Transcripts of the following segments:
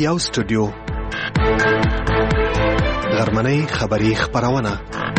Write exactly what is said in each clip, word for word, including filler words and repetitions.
یو سټوډیو غرمنۍ خبری خبرونه.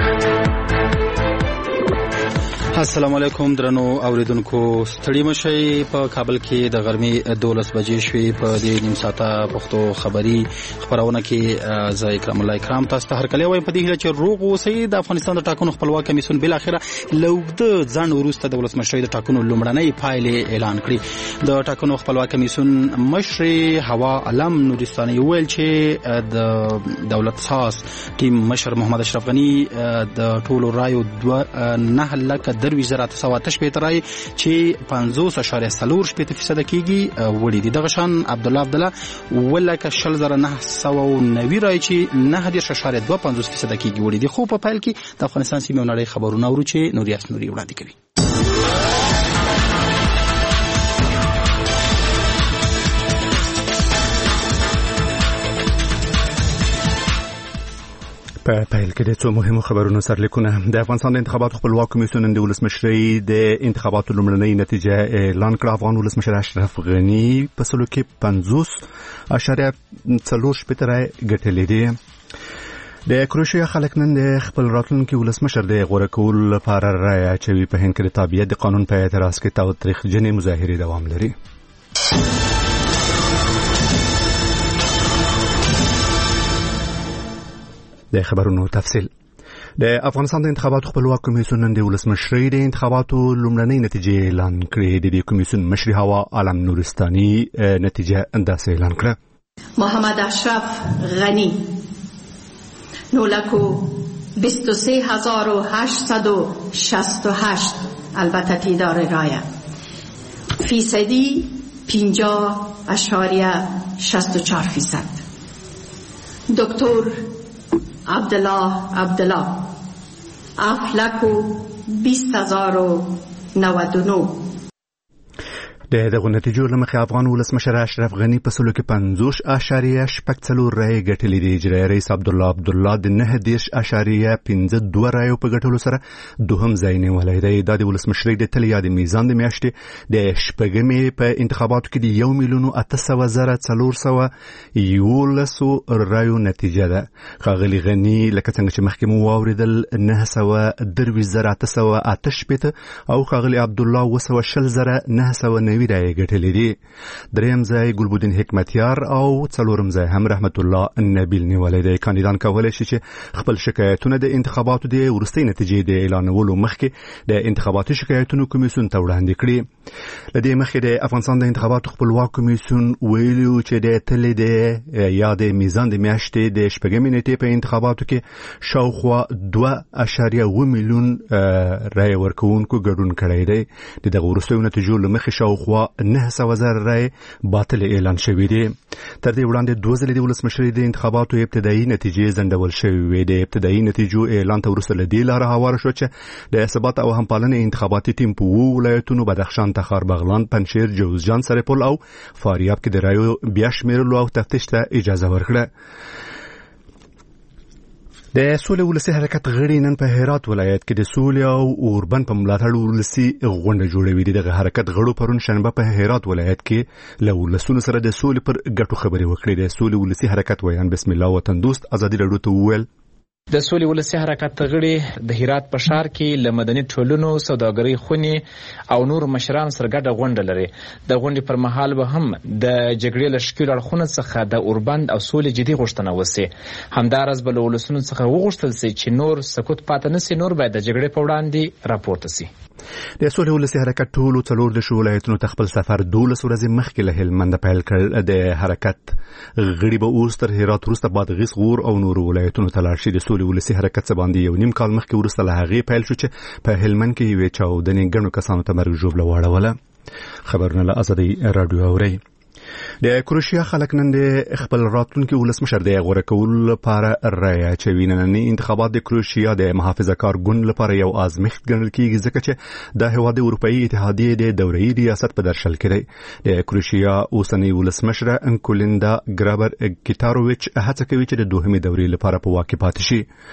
السلام علیکم درنو اوریدونکو، ستړي مشئ. په کابل کې د غرمې دولس بجې شوې. په دې نیم ساعته پښتو خبری خبرونه کې زه اکرام الله اکرام تاسو ته هرکلی وایم په دې هیله چې روغ اوسئ. د افغانستان د ټاکنو خپلواک کمیسیون بل اخره لوګد ځان وروسته د ولسمشرۍ د ټاکنو لومړنۍ پایلې اعلان کړې. د ټاکنو خپلواک کمیسیون مشر هوا علم نورستاني ویل چې د دولت ساز ټیم مشر محمد اشرف غنی د ټولو رایو نه لکه دروي زراعت سواتش په ترای چې پنځوس اشاریه څلور شپږ فیصد کېږي وړي دي. دغه شان عبد الله عبد الله ولکه شل زره نه سو نوي رای چې نه دېرش اشاریه دوه پنځوس فیصد کېږي وړي دي. خو په پیل کې د افغانستان سیمې او نړۍ خبرونه اورو چې نوریاس نوري وړاندې کوي. په پیل کې د څو مهمو خبرونو سرلیکونه. د افغانستان د انتخاباتو خپلواک کمیسیون د ولسمشرۍ د انتخاباتو لومړنۍ نتیجه اعلان کړه. افغان ولسمشر اشرف غنی په سلو کې پنځوس اشاریه څلور شپږ رای ګټلې دي. د کروشیا خلک نن د خپل راتلونکي ولسمشر د غوره کولو لپاره رای اچوي. په هند کې د تابعیت د قانون په اعتراض کې تاوتریخجنې مظاهرې دوام لري. د خبرونو تفصیل. د افغانستان د انتخاباتو خپلواک کمیسیون نن د ولسمشرۍ د انتخاباتو لومړنۍ نتیجه اعلان کړې. د دې کمیسیون مشر هوا علم نورستاني نتیجه داسې اعلان کړه: محمد اشرف غنی نه لکو بیست و سه هزار و هشتصد و شصت و هشت البته تعداد رای فیصدی پنجاه اشاریه شصت و چهار فیصد. دکتر عبدالله عبدالله افلک و بیست هزار و نود و نه. د دغه نتیجو لمخې افغان ولسمشر اشرف غنی په سلو کې پنځوس اشاریه شپږ څلور رای ګټلې دي. اجرایي رئیس عبدالله عبدالله د نه دېرش اشاریه پنځه دوه رایو په ګټلو سره دوهم ځای نیولی دی. دا د ولسمشرۍ د تل یا د میزان د میاشتې د شپږمې په انتخاباتو کې د یو میلیون اته سوه زره څلور سوه یولسو رایو نتیجه ده. ښاغلي غني لکه څنګه چې مخکې مو واورېدل نه سوه درویشت زره اته سوه اته شپېته او ښاغلي عبدالله اوه سوه شل زره نه سوه نوي رای ګټلې دي. دریم ځای ګلبودین حکمتیار او څلورم ځای هم رحمت الله نبیل نیولی دی. کاندیدان کولی شي چې خپل شکایتونه د انتخاباتو د وروستۍ نتیجې د اعلانولو مخکې د انتخاباتي شکایتونو کمیسیون ته وړاندې کړي. له دې مخکې د افغانستان د انتخاباتو خپلواک کمیسیون ویلي چې د تلې د یا د میزان د میاشتې د شپږمې نیټې په انتخاباتو کې شاوخوا دوه اشاریه اوه میلیون رای ورکوونکو ګډون کړی دی. د دغه وروستیو نتیجو له مخې شاوخوا نه سوه زره رای باطل اعلان شوي دي. تر دې وړاندې دوه ځلې د ولسمشرۍ د انتخاباتو ابتدایي نتیجې ځنډول شوې وې. د ابتدایي نتیجو اعلان ته وروسته له دې لاره هواره شو چې د ثبات او همپالنې انتخاباتي ټیم په اووه ولایتونو بدخشان، تخار، بغلان، پنجشیر، جوزجان، سرپل او فاریاب کې د رایو بیا شمیرلو او تفتیش ته اجازه ورکړه. د سولې ولسي حرکت غړي نن په هرات ولایت کې د سولې او اوربن په ملاتړ ولسي غونډه جوړوي. دغه حرکت غړو پرون شنبه په هرات ولایت کې له ولسونو سره د سولې پر ګټو خبرې وکړې. د سولې ولسي حرکت ویان بسم الله وطن دوست ازادي راډیو ته وویل: د سولې ولسي حرکت غړي د هرات په ښار کې له مدني ټولنو، سوداګرۍ خونې او نور مشرانو سره ګډه غونډه لري. د غونډې پر مهال به هم د جګړې له ښکیلو اړخونو څخه د اوربند او سولې جدي غوښتنه وسي. همداراز به له ولسونو څخه وغوښتل سي چې نور سکوت پاتې نه سي، نور باید د جګړې په وړاندې راپورته سي. د سولې ولسي حرکت ټولو څلور د ولایتونو ته خپل سفر دولس ورځې مخکې له هلمند پیل کړ. د حرکت غړي به اوس تر هرات وروسته بادغیس، غور او نور ولایتونو ته لاړ شي. د سولې ولسي حرکت څه باندې یو نیم کال مخکې وروسته له هغې پیل شو چې په هلمند کې یوې چاودنې ګڼو کسانو ته مرګ ژوبله واړوله. خبرونه له ازادي راډیو اورئ. د کروشیا خلک نن د خپل راتلونکي ولسمشر د غوره کولو لپاره رای اچوي. ننني انتخابات د کروشیا د محافظه کار ګوند لپاره یو آزمایښت ګڼل کېږي ځکه چې د هېواد د اروپایي اتحادیې د دوره‌یي ریاست په درشل کې دی. د کروشیا اوسنۍ ولسمشره انکولیندا ګرابر کیتاروویچ هڅه کوي چې د دوهمې دورې لپاره په واک کې پاتې شي.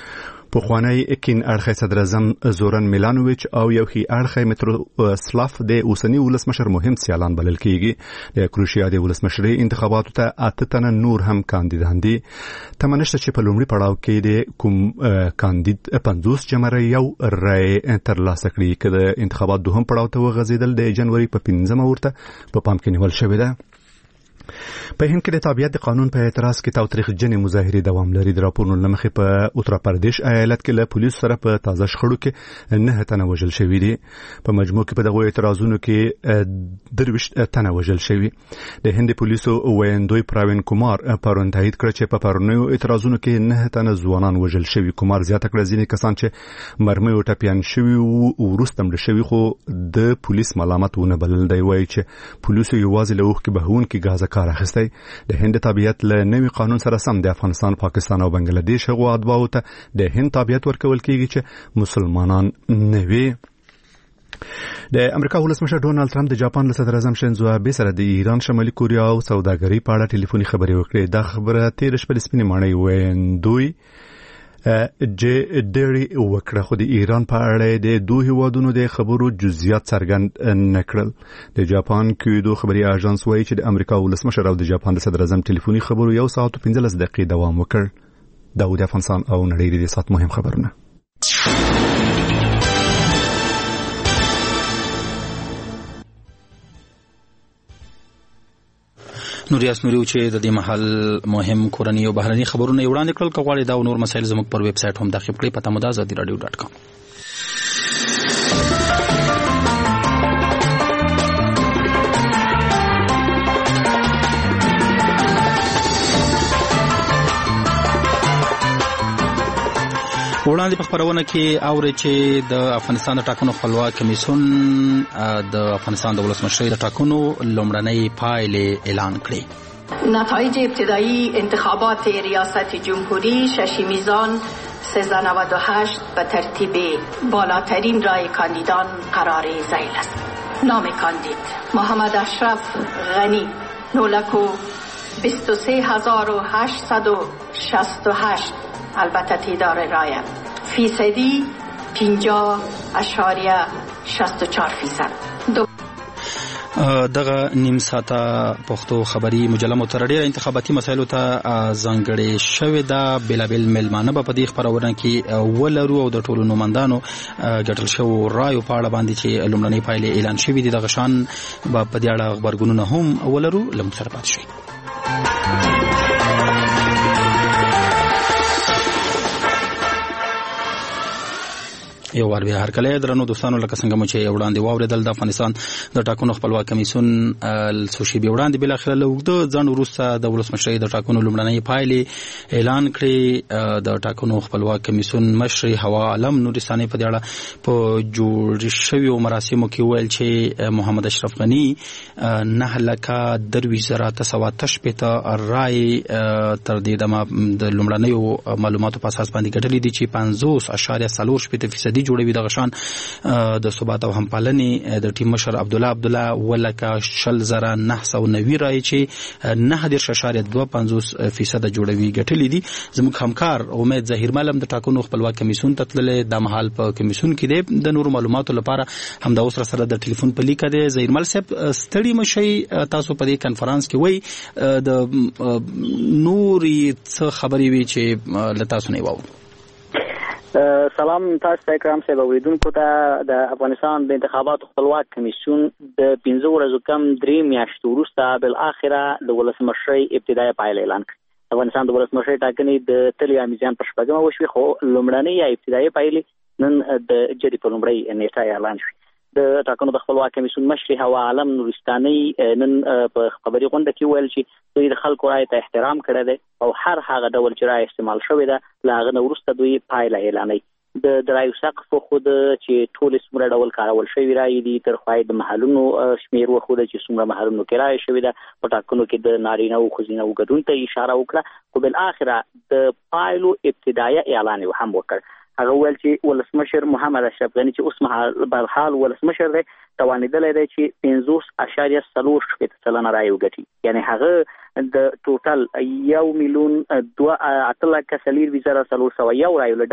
پخوانی کین اړخی صدر اعظم زورن میلانوویچ او یو هی اړخی متروسلاف د اوسنی ولسمشر مهم سیالان بلل کیږي. د کروشیا د ولسمشري انتخاباتو ته اته تنه نور هم کاندیدان دي. تمنشته چې په لومړي پړاو کې د کوم کاندید پنځوس جمره یو رای ترلاسه کړي چې د انتخابات دوهم پړاو ته وغځیدل د جنوري په پنځمه ورته په پام کې نیول شوې ده. په هند کې د تابعیت د قانون په اعتراض کې تاوتریخجنې مظاهرې دوام لري. د راپورونو له مخې په اتر پردیش ایالت کې له پولیسو سره په تازه شخړو کې نه تنه وژل شوي دي. په مجموع کې په دغو اعتراضونو کې درویشت تنه وژل شوي. د هند پولیسو ویندوی پراوین کومار پرون تایید کړ چې په پرونیو اعتراضونو کې نه تنه ځوانان وژل شوي. کومار زیاته کړه ځینې کسان چې مرمیو ټپیان شوي او وروسته مړه شوي خو د پولیس ملامت ونه بلل. دی وایي چې پولیسو یوازې له اوښکې بهونکي ګازه کار اخیستی. د هند تابعیت له نوي قانون سره سم د افغانستان، پاکستان او بنگلاديش هغو اتباعو ته د هند تابعیت ورکول کیږي چې مسلمانان نه وي. د امریکا ولسمشر ډونالد ټرمپ د جاپان له صدر اعظم شینزو آبه سره د ایران، شمالي کوریا او سوداګرۍ په اړه ټلیفوني خبرې وکړې. دا خبره تیر شپه د سپینې ماڼۍ ویندوی جې ډېری وکړه خو د ایران په اړه د دوه هیوادونو د خبرو جزئیات څرګند نه کړل. د جاپان کیدو خبري اژانس وایي چې د امریکا ولسمشر او د جاپان د صدر اعظم ټلیفوني خبرو یو ساعت او پنځلس دقیقې دوام وکړ. دا د افغانستان او نړۍ د سات مهم خبرونه. نوریاس نوریو چې د دې محل مهم کورنی او بهرني خبرونه وړاندې کړل. کغواړي دا نور مسایل زموږ پر ویب سټ هم تعقیب کړئ. پته مو ده ازادي رادیو ډاټ کام. وړاندې په خبرونه کې اوري چې د افغانستان د ټاکنو خپلواک کمیسیون د افغانستان د ولسمشرۍ د ټاکنو لومړنۍ پایلې اعلان کړې. نتایج ابتدایی انتخابات ریاست جمهوری ششم میزان سیزده نود و هشت به ترتیب بالاترین رای کاندیدان قرار ذیل است. نام کاندید محمد اشرف غنی نه لاک و بیست و سه هزار و هشتصد و شصت و هشت البته تعداد رای فیصدی پنجاه اشاریه شصت و چهار فیصد. دغه نیم ساعته پښتو خبري مجله مترډیره انتخاباتي مسایلو ته ځانګړې شوې ده. بېلابېل میلمانه به په دې خپرونه کې ولرو او د ټولو نومندانو ګټل شوو رایو په اړه باندې چې لومړنۍ پایلې اعلان شوي دي دغه شان به په دې اړه خبرګونونه هم ولرو. له موږ سره پاتې شئ. یو وار بیا هر کله درنو دوستانو لکه څنګه مو چې وړاندې واوریدل د افغانستان د ټاکنو خپلواک کمیسیون سوشي به وړاندې بل اخر له وګړو ځان وروسته د ولسمشرۍ د ټاکنو لومړنۍ پایلې اعلان کړې. د ټاکنو خپلواک کمیسیون مشر هوا عالم نورستاني په دې اړه په جوړ شوی مراسمو کې ویل چې محمد اشرف غنی نه لکه درویش زره تسواتش پته رای تر دې د لومړنۍ معلوماتو په اساس باندې ګټلې دي چې پنځوس اشاریه څلور شپږ فیصد جوړوي. دغه شان د ثبات او همپالنې د ټیم مشر عبد الله عبد الله ولکه شل زره نه سو نوي رای چې نه د ششاریه دوه پنځوس فیصد جوړوي ګټلې دي. زموږ همکار امید ظاهر مالم د ټاکنو خپلواک کمیسیون ته تللې د محل په کمیسیون کې دی. د نورو معلوماتو لپاره هم د اوسره سره د ټلیفون په لیکه دی. ظاهر مال صاحب ستړي مشي تاسو په دې کانفرنس کې وای د نوري څه خبرې وی چې لتا سنوي وو. سلام تاسو ته کرام صاحب اوریدونکو ته. د افغانستان د انتخاباتو خپلواک کمیسیون د پنځه ورځو کم درې میاشتې وروسته بل اخره د ولسمشرۍ ابتدایي پایله اعلان کړه. افغانستان د ولسمشرۍ ټاکنې د تلیا میزان پر شپږمه وشوې خو لومړنۍ یا ابتدایي پایلې نن د جدي په لومړۍ نیټه اعلان شوې. د ټاکنو د خپلواک کمیسیون مشر هوا عالم نورستاني نن په خبري غونډه کې ویل چې دوی د خلکو رای ته احترام کړی دی او هر هغه ډول چې رای استعمال شوی ده له هغه نه وروسته دوی پایله اعلانوي. د رایو سقف خود چې ټول څومره ډول کارول شوی رای دي تر خوای د محلونو شمیر وخود چې څومره محلونو کې رای شوی ده. په ټاکنو کې د نارینه او ښځینه ګډون ته اشاره وکړه خو بل اخره د پایلو ابتدایي اعلان هم وکړ. هغه ویل چې ولسمشر محمد اشرف غنی چې اوس مهال برحال ولسمشر دی توانیدلی دی چې پنځوس اشاریه څلور شپېته سلنه رای وګټي. یعنی هغه د ټوټل یو میلیون دوه اته لکه څلور زره څلور سوه یو رایو له ډلې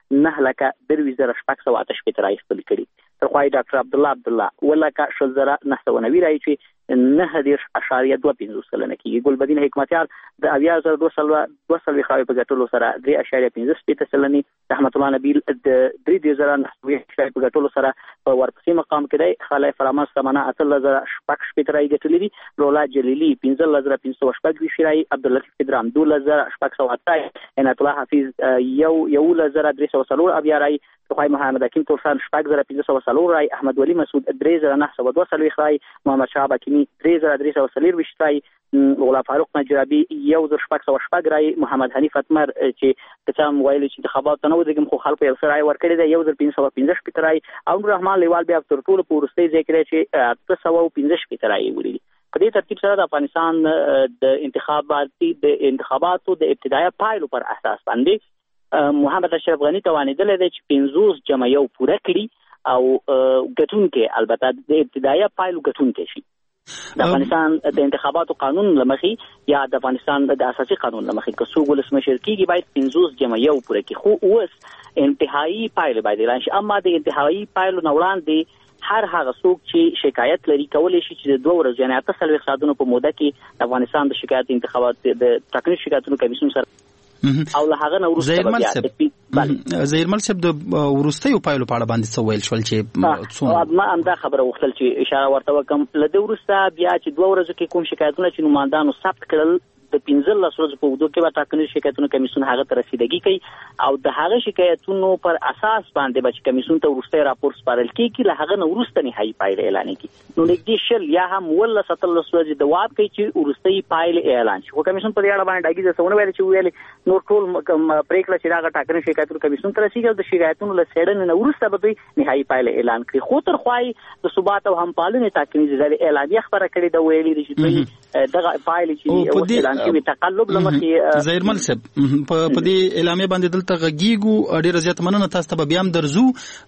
نه لکه درویشت زره شپږ سوه اته شپېته رایې خپلې کړي. تر خوا یې ډاکټر عبدالله عبدالله اووه لکه شل زره نهه سوه نوي رایې چې نه دېرش اشاریه دوه پنځوس سلنه کېږي. ګلبدین حکمتیار د اویا زره دوه سوه دوه څلوېښت رایو په ګټلو سره درې اشاریه پنځه شپېته سلنې، رحمت الله نبیل د درې دېرش زره نهه سوه رایو په ګټلو سره په ورپسې مقام کې دی. خلای فرامز سمنه اتلس زره شپږ شپېته رایې ګټلې دي. رولا جلیلي پنځلس زره پنځه سوه شپږ ویشت رایې، عبداللطیف قدرام دولس زره شپږ سوه اته، عنایت الله حفیظ یو یولس زره درې سوه څلور اویا رایې، تخوای محمد حکیم تورسان شپږ زره پنځه سوه څلور رایې، احمد ولی مسعود درې زره نهه سوه دوه څلوېښت رایې، محمد شهاب حکیمي درې زره درې سوه څلوېښت رایې، غلام فاروق نجرابي یو زر شپږ سوه شپږ رایې، محمد حنیف اتمر چې که څه هم ویلي چې انتخاباتو ته نه ودرېږم خو خلکو یو څه رایې ورکړې ده یو زر پنځه سوه پنځه شپېته رایې، او نور رحمان لیوال بیا تر ټولو په وروستۍ ځای کې دی چې اته سوه پنځه شپېته رایې وړي دي. په دې ترتیب سره د افغانستان د انتخاباتي د انتخاباتو د ابتدایه پایلو پر اساس باندې محمد اشرف غني توانېدلی دی چې پنځوس جمع یو پوره کړي او ګټونکی البته د ابتدایه پایلو ګټونکی شي. د افغانستان د انتخاباتو قانون لمخې یا د افغانستان د اساسي قانون لمخې که څوک ولسمشر کېږي باید پنځوس جمع یو پوره کړي، خو اوس انتهایی پایلې باید اعلان شي. اما د انتهایی پایلو نه وړاندې هر هغه څوک چې شکایت لري کولی شي چې د دوه ورځو یعنې اته څلوېښت ساعتونو په موده کې د افغانستان د شکایت انتخابات د ټاکنیز شکایتونو کمیسیون سره او له هغه نه وروسته زهیرمل صاحب د وروستیو پایلو په اړه باندې څه ویل شول چې ما همدا خبره غوښتل چې اشاره ورته وکړم. له دې وروسته بیا چې دوه ورځو کې کوم شکایتونه چې نمایندانو ثبت کړل د پنځلس ورځو په اوږدو کې به ټاکنیز شکایتونو کمیسیون هغه ته رسیدګي کوي او د هغه شکایتونو پر اساس باندې به چې کمیسیون ته وروستی راپور سپارل کېږي له هغه نه وروسته نهایي پایلې اعلان کړي. نو نږدې شل یا هم اوولس اتلس ورځې دوام کوي چې وروستۍ پایلې اعلان شي. خو کمیسیون په دې اړه باندې ډاګیزه څه ونه ویل چې ویلې نور ټول پرېکړه چې هغه ټاکنیز شکایتونو کمیسیون ته رسیږي او د شکایتونو له څېړنې نه وروسته به دوی نهایي پایلې اعلان کړي. خو تر خوا یې د ثبات او همپالنې ټاکنیزې ډلې اعلامیه خپره کړې ده، ویلي دي چې دوی دغه پایلې چې اوس اعلان شوي تقلب زهیرمل صاحب په دې اعلامیه باندې دلته غږیږو. ډېره زیاته مننه، تاسو ته به بیا هم درځو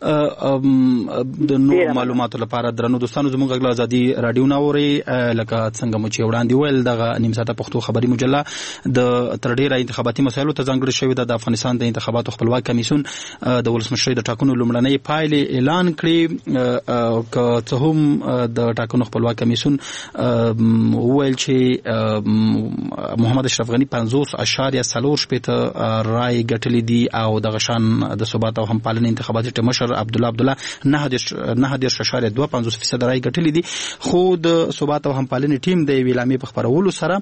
د نورو معلوماتو لپاره. درنو دوستانو زموږ غږ له ازادي راډیو نه اورئ، لکه څنګه مو چې وړاندې ویل دغه نیم ساعته پښتو خبري مجله د تر ډېره انتخاباتي مسایلو ته ځانګړې شوې ده. د افغانستان د انتخاباتو خپلواک کمیسیون د ولسمشرۍ د ټاکنو لومړنۍ پایلې اعلان کړې، که څه هم د ټاکنو خپلواک کمیسیون وویل چې محمد اشرف غني پنځوس اشاریه څلور شپېته رایې ګټلې دي او دغه شان د ثبات او همپالنې انتخاباتي ټیمشر عبدالله عبدالله نه دېرش اشاریه دوه پنځوس فیصد رایې ګټلې دي. خو د ثبات او همپالنې ټیم د یوې اعلامیې په خپرولو سره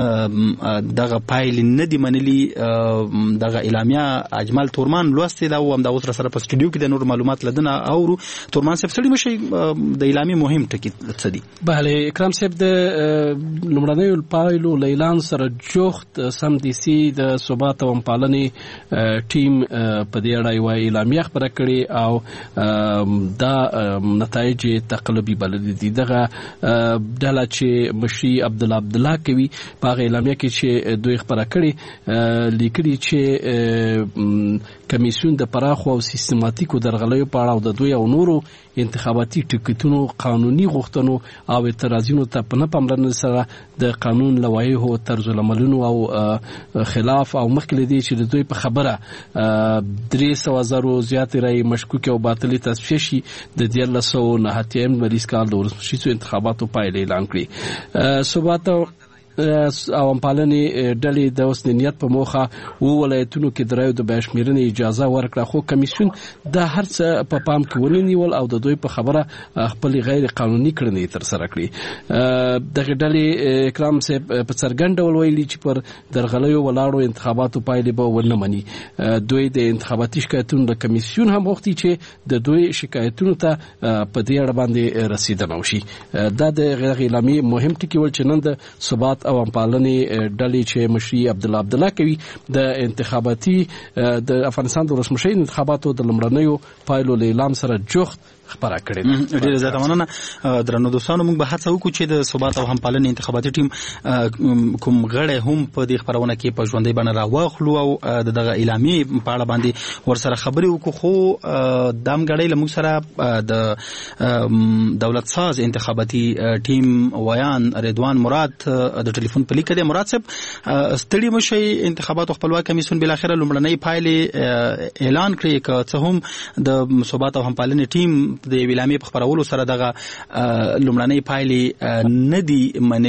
دغه پایلې نه دي منلي. دغه اعلامیه اجمل تورمان لوستې ده او همدا اوس راسره په سټوډیو کې د نور معلومات لدنه اورو. تورمان صاحب ستړي مشئ، د اعلامیې مهم ټکي څه دي؟ بله اکرام صاحب، د لومړنیو پایلو له اعلان سره جوخت سم دي سي د ثبات او همپالنې ټیم په دې اړه یوه اعلامیه خپره کړې او دا نتایج تقلبي بللي دي. دغه ډله چې مشري عبدالله عبدالله کوي په هغه اعلامیه کې چې دوی خپره کړې لیکلي چې کمیسیون د پراخو او سیستماتیکو درغلیو په اړه او د دوی او نورو انتخاباتي ټکټونو قانوني غوښتنو او اعتراضونو ته په نه پاملرنې سره د قانون لوایحو طرز العملونو او خلاف او مخکې دي چې د دوی په خبره درې سوه زرو زیاتې رایې مشکوکې او باطلې تصفیه شي د دیارلس سوه نهه اتیا لمریز کال د ولسمشریزو انتخاباتو پایلې اعلان کړي. ثبات او همپالنې ډلې د اوس نیت په موخه اووه ولایتونو کې د رایو د بیه شمېرنې اجازه ورکړه، خو کمیسیون دا هر څه په پام کې ونیول او د دوی په خبره خپلې غیر قانوني کړنې ترسره کړې. دغه ډلې اکرام صاحب په څرګند ډول ویلي چې پر درغلیو ولاړو انتخاباتو پایلې به ونه مني. دوی د انتخاباتي شکایتونو د کمیسیون هم غوښتي چې د دوی شکایتونو ته په دې اړه باندې رسیدنه وشي. دا د اعلامیې مهم ټکي ول چې نن د ثبات او همپالنې ډلې چې مشري عبدالله عبدالله کوي د انتخاباتي د افغانستان د ولسمشرۍ انتخاباتو د لومړنیو پایلو له اعلان سره جوخت خبره کړې. ډیره زیاته مننه درنو دوستانو. موږ به هڅه وکړو چې د ثبات او همپالنې انتخاباتي ټیم کوم غړي هم په دې خبرونه کې په ژوندۍ بڼه راواخلو او دغه اعلامیې په اړه باندې ورسره خبرې وکړو. خو دام غړي له موږ سره د دولت ساز انتخاباتي ټیم ویان رضوان مراد د ټلیفون په لیکه دی. مراد صاحب ستړي مشي انتخابات خپلواک کمیسیون بل اخره لومړنۍ پایلې اعلان کړې که څه هم د ثبات او همپالنې ټیم د اعلامیې په خبرولو سره دغه لومړنۍ پایلې نه دي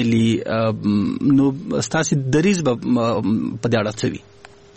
منلي، نو ستاسو دریځ به په دې اړه څه وي؟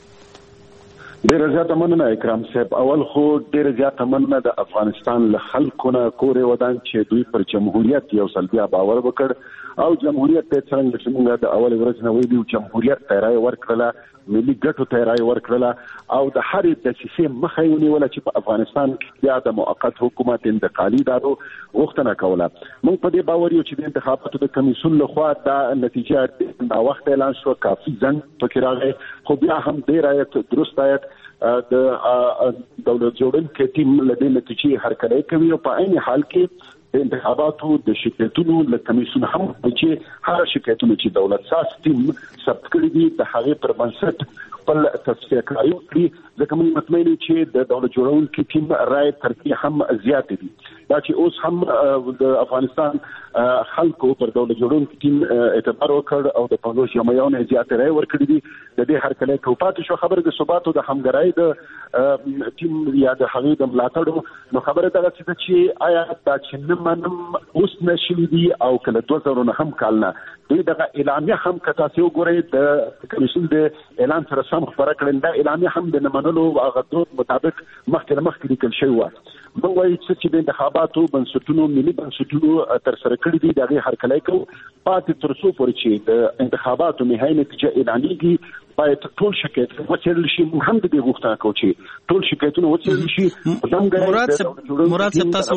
ډیره زیاته مننه اکرام صاحب. اول خو ډیره زیاته مننه د افغانستان له خلکو نه کورې ودان چې دوی پر جمهوریت یو ځل بیا باور وکړ او جمهوریت ته څنګه چې موږ د اول ورځ نه ویلو جمهوریت ته رائے ورکړله، ملي ګټو ته رائے ورکړله او د هرې دسیسې مخه یې ونیوله چې په افغانستان کې بیا د موقت حکومت انتقالي ادارو غوښتنه کوله. موږ په دې باور یو چې د انتخاباتو د کمیسیون لخوا دا نتیجه دا وخت اعلان شو، کافي ځنډ پکې راغی، خو بیا هم ډېر آیت درست آیت د دولت جوړونکي ټیم له دې نتیجې هرکلی کوي او په عین حال کې د انتخاباتو د شکایتونو له کمیسیون هم چې هر شکایتونه چې دولت ساز ټیم ثبت کړي دي د هغې پر بنسټ خپل تصفیه کړی کړي، ځکه موږ مطمئن یو چې د دولت جوړونکي ټیم رایې ترقي هم زیاتې دي. دا چې اوس هم د افغانستان خلکو پر دولت جوړونکي ټیم اعتبار وکړ او د پنځوس یا میلیونه زیاتې رایې ورکړي دي، د دې هرکلی کو پاتې شو. خبره د ثبات او د همګرای د ټیم یا د هغې د ملاتړو، نو خبره دغه څه ده چې آیا دا چې نه منم اوس نشوي دي او کله دوه زره نه هم کال نه دوی دغه اعلامیه هم که تاسو وګورئ د کمیسیون د اعلان سره سم خبره کړل، دا اعلامیه هم د نه منلو هغه دود مطابق مخکې له مخکې لیکل شوی وه. موږ وایو چې د انتخاباتو بنسټونو ملي بنسټونو ترسره کړي دي د هغې هرکلی کوو پاتې تر څو پورې چې د انتخاباتو نهایي نتیجه اعلانېږي باید ټول شکایتونه وڅېړل شي. موږ هم د دې غوښتنه کوو چې ټول شکایتونه وڅېړل شي. مراد صاحب مراد صاحب تاسو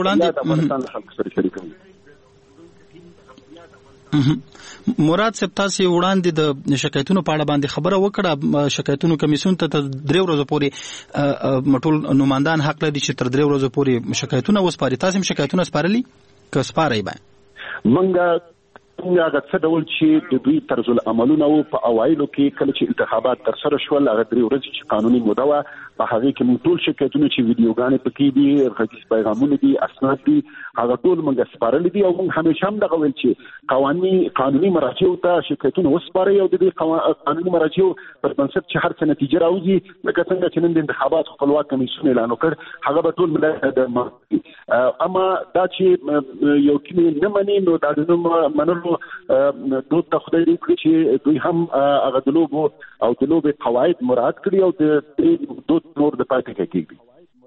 وړاندې مراد صاحب تاسو وړاندې د شکایتونو په اړه باندې خبره وکړه. شکایتونو کمیسیون ته تر درې ورځې پورې ټول نمائندان حق لري چې تر درې ورځې پورې شکایتونه وسپاري. تاسو هم شکایتونه سپارلي که سپارئ باندې منګه هغه څه ډول چې د دوی طرز العملونه وو په اوایلو کې کله چې انتخابات ترسره شول هغه درې ورځې چې قانوني موده وه په هغې کې موږ ټول شکایتونه چې ویډیوګانې پکې دي، غږیز پیغامونه دي، اسناد دي، هغه ټول موږ سپارلي دي او موږ همیشه هم دغه ویل چې قواني قانوني مراجعو ته شکایتونه وسپارئ او د دې قانوني مراجعو پر بنسټ چې هر څه نتیجه راوځي لکه څنګه چې نن د انتخابات خپلواک کمیسیون اعلان وکړ هغه به ټول ملت اما دا چې یو کې نه مني نو دا د منلو دوی ته خدای دې وکړي چې دوی هم هغه د لوبو او د لوبې قواعد مراعات کړي او د دوی نور د پاتې کېږي.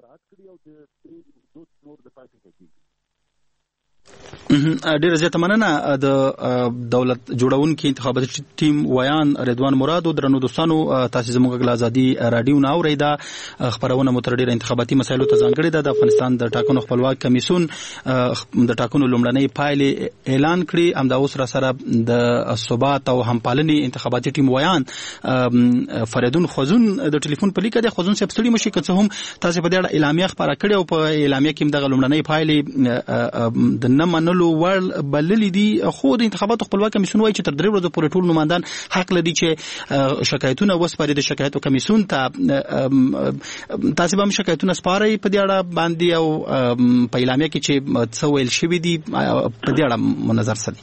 ډیره زیاته مننه د دولت جوړونکي انتخاباتي ټیم ویان رضوان مراد او درنو دوستانو. تاسو زموږ غل ازادي رادیو نه اوریدا خبرونه متردد انتخاباتي مسایلو ته ځانګړي ده. د افغانستان د ټاکنو خپلواک کمیسیون د ټاکنو لومړنۍ پایلې اعلان کړي. همدا اوس را سره د ثبات او همپالنې انتخاباتي ټیم ویان فریدون خوزون د ټلیفون په لیکه د خوزون صاحب ستړي مشي که څه هم تاسو په دې اړه اعلامیه خبره کړې او په اعلامیه کې د لومړنۍ پایلې د نه منلو ور بللې دي، خو د انتخاباتو خپلواک کمیسیون وایي چې تر درې ورځې پورې ټول نمائندان حق لري چې شکایتونه وسپاري د شکایتو کمیسیون ته. تاسو به هم شکایتونه سپارئ په دې اړه باندې او په اعلامیه کې چې څه ویل شوي دي په دې اړه نظر څه دي؟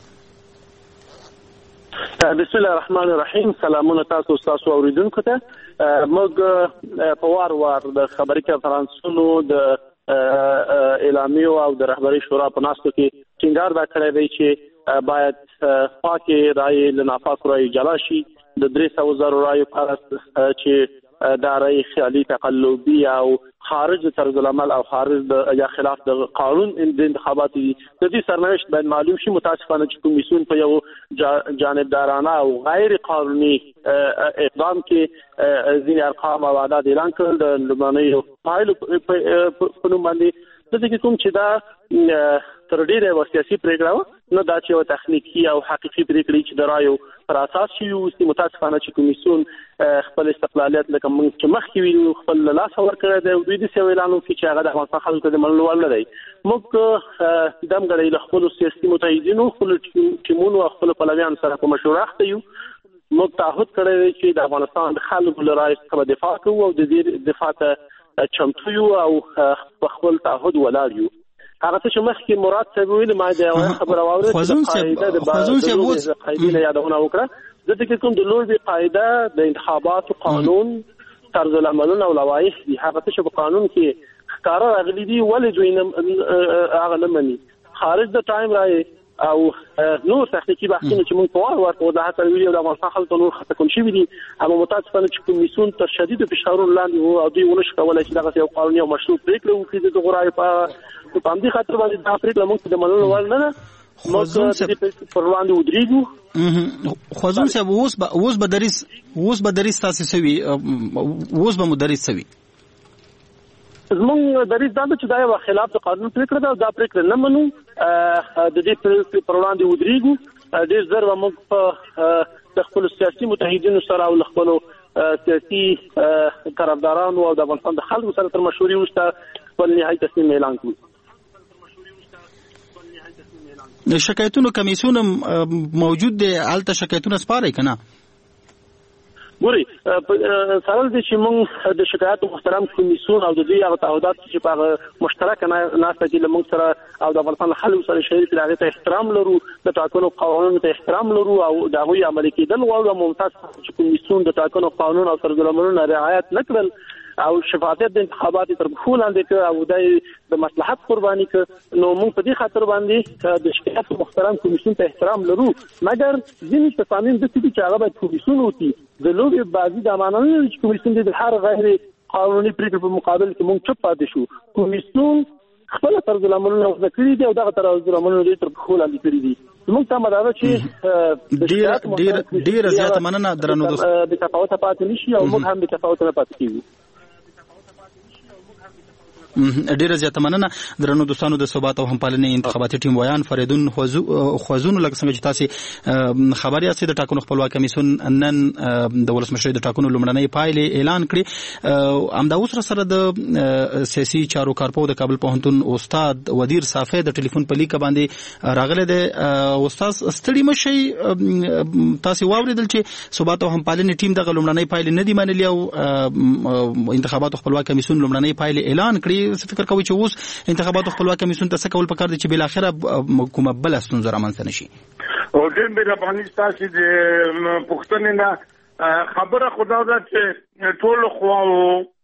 بسم الله الرحمن الرحیم. سلامونه تاسو تاسو اوریدونکو ته. موږ په وار وار د خبري کنفرانسونو د اعلامیو او د رهبری شورا په ناستو کې ټینګار دا کړی دی چې باید پاکې رایې له ناپاکو رایو جلا شي. د درې سوه زرو رایو په اړه چې دا رایې خیالي تقلبي او خارج طرز العمل او خارج د یا خلاف د قانون د انتخاباتو دي، د دې سرنوشت باید معلوم شي. متاسفانه چې کمیسیون په یو جانبدارانه او غیر قانوني اقدام کې ځینې ارقام او اعداد اعلان کړل د لومړنیو پایلو په نوم باندې. د دې کوم چې دا تر ډیره سیاسي پریکړه نه دا چې یو تخنیکی او حقیقي پریکړې چې د رایو پر اساس شي او متاسفانه چې کمیسیون خپل استقلالیت لکه موږ چې مخکې ویلو خپل لاس ورکړی دی او دوی د سیو اعلان وکړي چې هغه د افغانستان خلکو د منلو وړ نه دی. موږ دم غړي له خپل سیاسي متحدینو خپل ټیمونو او خپل پلویان سره په مشوره اخته یو. موږ تعهد کړی دی چې د افغانستان د خلکو له رایې څخه دفاع کوو او د دې دفاع ته چمتو یو او په خپل تعهد ولاړ یو. هغه څه چې مخکې مراد صاحب ویل ما دا خبره واورېده خوازون صاحب خوازون صاحب اوس قاعده یادونه وکړه. د دې کوم د لوړ قاعده د انتخاباتو قانون طرز العملونه او لوایح دي. هغه څه چې په قانون کې ښکاره راغلي دي ولې دوی نه هغه نه مني. خارج د ټایم راي او نور تخنیکی بحثونه چې موږ په وار ورته وضاحت ویلو د افغانستان خلکو نور خطه کوم شي دي اما متاسفانه چې کمیسیون تر شدید فشارونو لاندې او دوی ونشي کولای چې دغه یو قانوني او مشروع پریکړه وکړي د غوړای په په همدې خاطر باندې دا پریکړه موږ د منلو وړ نه ده. خوازون صاحب پر وړاندې ودرېږو. خوازون صاحب اوس به اوس به دریس اوس به دریس تاسو سوي اوس به مدرس سوي زمونږ دریځ دا چې دا یو خلاف د قانون پریکړه ده او دا پریکړه نه منو. د دې پریکړې پر وړاندې ودرېږو. ډېر زر به موږ په خپل سیاسي متحدینو سره او خپل سیاسي طرفدارانو او د افغانستان د خلکو سره تر مشورې وروسته خپل نهایي تصمیم اعلان کړو. شکایتونو کمیسیون موجود دی هلته شکایتونه سپارئ که نه؟ ګوري سره د چې موږ د شکایاتو محترم کمیسیون او د دوی هغه تعهدات چې په مشترکه ناسته کې موږ سره او د افغانستان خلکو سره شریک دي هغه ته احترام لرو د ټاکنو قوانینو ته احترام لرو او د هغوی عملي کېدل غواړو. ممتاز چې کمیسیون د ټاکنو قانون او طرزالعملونو رعایت نه کړل او شفافیت د انتخاباتو تر پښو لاندې کړ او د مصلحت قرباني کړ نو موږ په دې خاطر باندې د شکایاتو محترم کمیسیون ته احترام لرو. مګر ځینې تصامیم د دې چې هغه باید کمیسیون وتی د لوبي بازي د امانانو چې کمیسیون د هر غیر قانوني پریکړې په مقابل کې موږ چوپ پاتې شو. کمیسیون خپل طرزالعملونه وکړي دي او دغه طرزالعملونه د تر پښو لاندې کړی دي. موږ ته مدار چې ډیر ډیر ډیر زیات مننه درنو دوست د تفاوت پاتې نشي او موږ هم د تفاوت نه پاتې کیږو. ډیره زیاته مننه درنو دوستانو د ثبات او همپالنې انتخاباتي ټیم ویان فریدون خوازون لکه څنګه چې تاسو خبر یاست د ټاکنو خپلواک کمیسیون نن د ولسمشر د ټاکنو لومړنۍ پایلې اعلان کړې. همدا اوس سره د سیاسي چارو کارپو د کابل پوهنتون استاد ودیر صافی د ټلیفون په لیک باندې راغله د استاد ستړي مشي تاسو واوریدل چې ثبات او همپالنې ټیم د لومړنۍ پایلې نه دی منلي او انتخاباتو خپلواک کمیسیون لومړنۍ پایلې اعلان کړې. فکر کوي چې اوس انتخاباتو خپلواک کمیسیون ته څه کول پکار دي چې بل اخره کومه بل ستونزه رامنځته نشي؟ او دې به افغانستان چې د پښتنې نه خبره خدا ده چې ټول خواو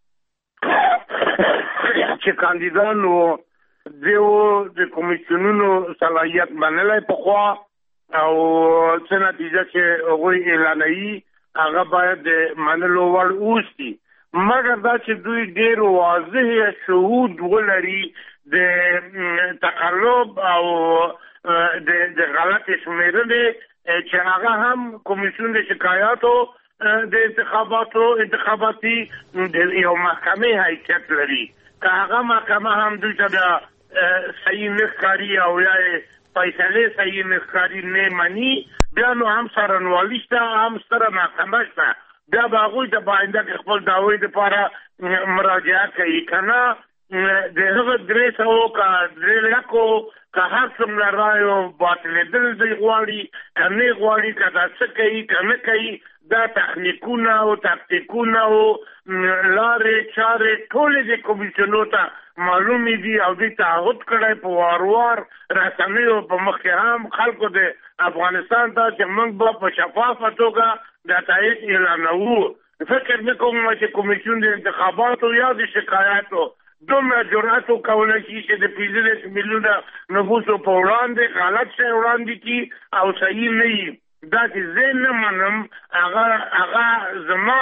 چې کاندیدانو دیو د کمیسیونونو صلاحیت منلای په خوا او څه نتیجه چې هغوی اعلانوي هغه باید منلو وړ اوسي. مګر دا چې دوی ډېر واضح شهود ولري د تقلب او د غلط شمیرنې چې هغه هم کمیسیون د شکایاتو د انتخاباتو انتخاباتي د یو محکمې حیثیت لري که هغه محکمه هم دوی ته د صحیح نه ښکاري او یا فیصلې صحیح نه ښکاري نه مني بیا نو هم څارنوالي شته هم ستره محکمه شته بیا به هغوی د باینده کې خپل دعوې دپاره مراجعه کوي که نه د هغه درې سوو که درې لکو که هر څومره رایو باطلېدل دی غواړي که نه غواړي که دا څه کوي که نه کوي دا تخنیکونه او تاکتیکونه او لارې چارې ټولې د کمیسیونو ته معلومې دي او دوی تعهد کړی په وار وار رسنیو په مخ کې هم خلکو د افغانستان ته چې موږ به په شفافه توګه د نتایج اعلانوو. فکر نه کوم چې کمیسیون د انتخاباتو یا د شکایاتو دومره جرأت وکولی شي چې د پنځلس میلیونه نفوسو په وړاندې غلط شی وړاندې کړي او صحیح نه وي. دا چې زه نه منم هغه هغه زما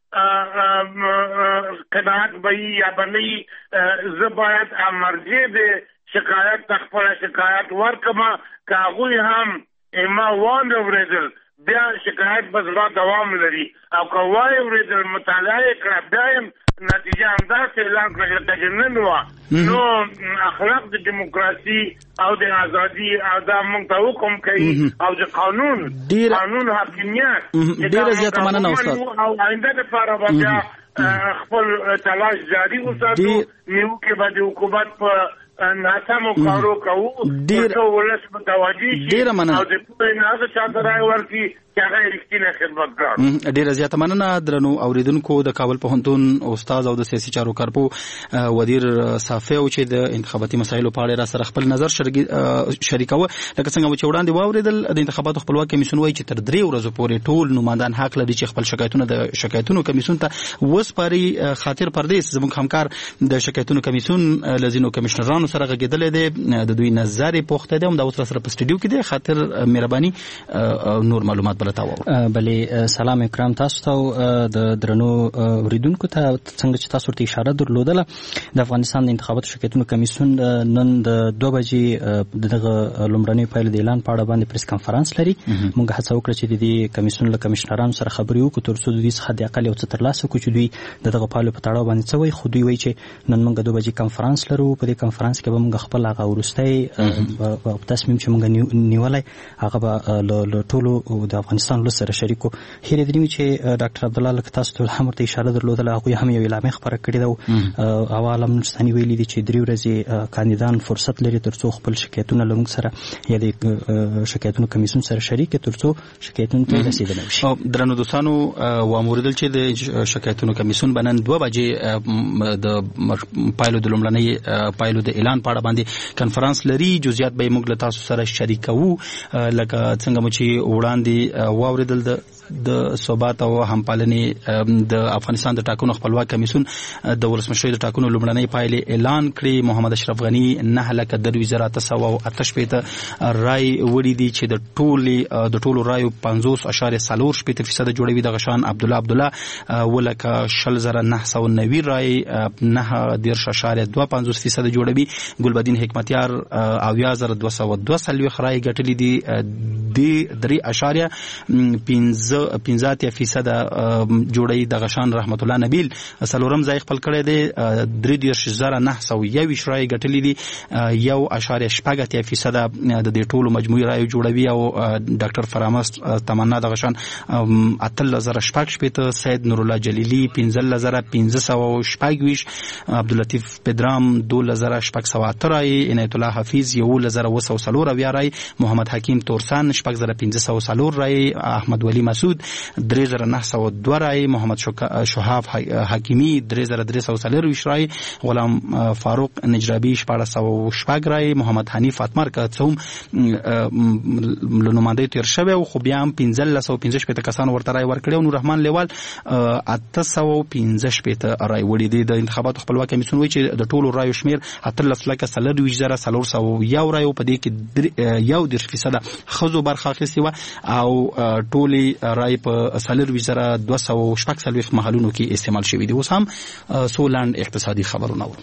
قناعت به وي یا به نه وي. زه باید مرجع د شکایت ته خپله شکایت ورکړم که هغوی هم ما وانه اورېدل بیا شکایت به زما دوام لري او که وایي اورېدل مطالعه یې کړه بیا یم نتیجه همداسې اعلان کړه لکه چې نن وه نو اخلاق د دیموکراسي او د ازادي او دا موږ ته حکم کوي او د قانون قانون حاکمیت ډېره زیاته مننه استاد او آینده دپاره به بیا خپل تلاش جاري وساتو نیوکې به د حکومت په ناسمو کارو کوو ترڅو ولس متوجه شي او د پوهې نه هغه چا ته رایې ورکړي چې هغه یې رښتینی خدمتګار ډېره زیاته مننه درنو اورېدونکو د کابل پوهنتون استاد او د سیاسي چارو کارپو ودیر صافی او چې د انتخاباتي مسایلو په اړه را سره خپل نظر شریکاوه لکه څنګه چې وړاندې واورېدل د انتخاباتو خپلواک کمیسیون وایي چې تر درې ورځو پورې ټول نمایندان حق لري چې خپل شکایتونه د شکایتونو کمیسیون ته وسپاري خاطر پردیس زموږ همکار د شکایتونو کمیسیون لزینو کمشنرانو سره غږېدلی دی د دوی نظر یې پوښتی دی همدا اوس را سره په سټډیو کې دی خاطر مهرباني نور معلومات بلې سلام اکرام تاسو ته د درنو اوریدونکو ته څنګه چې تاسو ته اشاره درلودله د افغانستان د انتخاباتو شرکتونو کمیسیون نن د دوه بجې دغه لومړنۍ پایلو د اعلان په اړه باندې پریس کانفرنس لري موږ هڅه وکړه چې د دې کمیسیون له کمشنرانو سره خبرې وکړو تر څو د دوی څخه د اقل یو څه ترلاسه کړو چې دوی د دغه پایلو په تړاو باندې څه وایي خو دوی وایي چې نن موږ دوه بجې کانفرنس لرو په دې کانفرنس کې به موږ خپل هغه وروستی تصمیم چې موږ نیولی هغه به له ټولو د افغانستان له سره شریکو هیله دریم چې ډاکټر عبدالله لکه تاسو ته هم ورته اشاره درلودله هغوی هم یو اعلامیه خپره کړې ده او عوالم نورستاني ویلي دي چې درې ورځې کاندیدان فرصت لري تر څو خپل شکایتونه له موږ سره یا د شکایتونو کمیسیون سره شریک تر څو شکایتونو ته رسېدلی وشي درنو دوستانو واورېدل چې د شکایتونو کمیسیون به نن دوه بجې د پایلو د لومړنۍ پایلو د اعلان په اړه باندې کنفرانس لري جزئیات به یې موږ له تاسو سره شریکوو لکه څنګه مو چې وړاندې واورېدل د د ثبات او همپالنې د افغانستان د ټاکنو خپلواک کمیسیون د ولسمشرۍ د ټاکنو لومړنۍ پایلې اعلان کړې محمد اشرف غني نه لکه دروي زره تسو او اته شپېته رای وړي دي چې د ټولې د ټولو رایو پنځوس اشاریه څلور شپېته فیصد جوړوي دغه شان عبدالله عبدالله ولکه شل زره نه سوه نوي رای نه دېرش اشاریه دوه پنځوس فیصد جوړوي ګلبدین حکمتیار اویا زره دوه سوه دوه څلوېښت رای ګټلي دي د درې اشاریه پنځه پنځه اتیا فیصد جوړوي دغه شان رحمت الله نبیل څلورم ځای خپل کړی دی درې دېرش زره نه سوه یوویشت رایې ګټلي دي یو اشاریه شپږ اتیا فیصد د دې ټولو مجموعي رایو جوړوي او ډاکټر فرامس تمنا دغه شان اتلس زره شپږ شپېته سید نورالله جلیلي پنځلس زره پنځه سوه شپږ ویشت عبداللطیف پدرام دولس زره شپږ سوه اته رایې عنایت الله حفیظ یولس زره اوه سوه څلور اویا رایې محمد حکیم تورسن شپږ زره پنځه سوه څلور رایې احمد ولی مسعود درې زره نه سوه دوه رایې محمد شهاب حکیمي درې زره درې سوه څلرویشت رایې غلام فاروق نجرابي شپاړس سوه شپږ رایې محمد حنیف اتمر که څه هم له نمایندۍ تېر شوی و خو بیا هم پنځلس سوه پنځه شپېته کسانو ورته رایې ورکړې او نوررحمان لیوال اته سوه پنځه شپېته رایې وړي دي د انتخاباتو خپلواک کمیسیون وایي چې د ټولو رایو شمېر اتلس لکه څلرویشت زره څلور سوه یو رایو په دې کې یو دېرش فیصده ښځو برخه اخیستې وه او ټولې رای په څلرویشت زره دوه سوه شپږ څلوېښت محلونو کې استعمال شوي دي اوس هم څو لنډ اقتصادي خبرونه اورو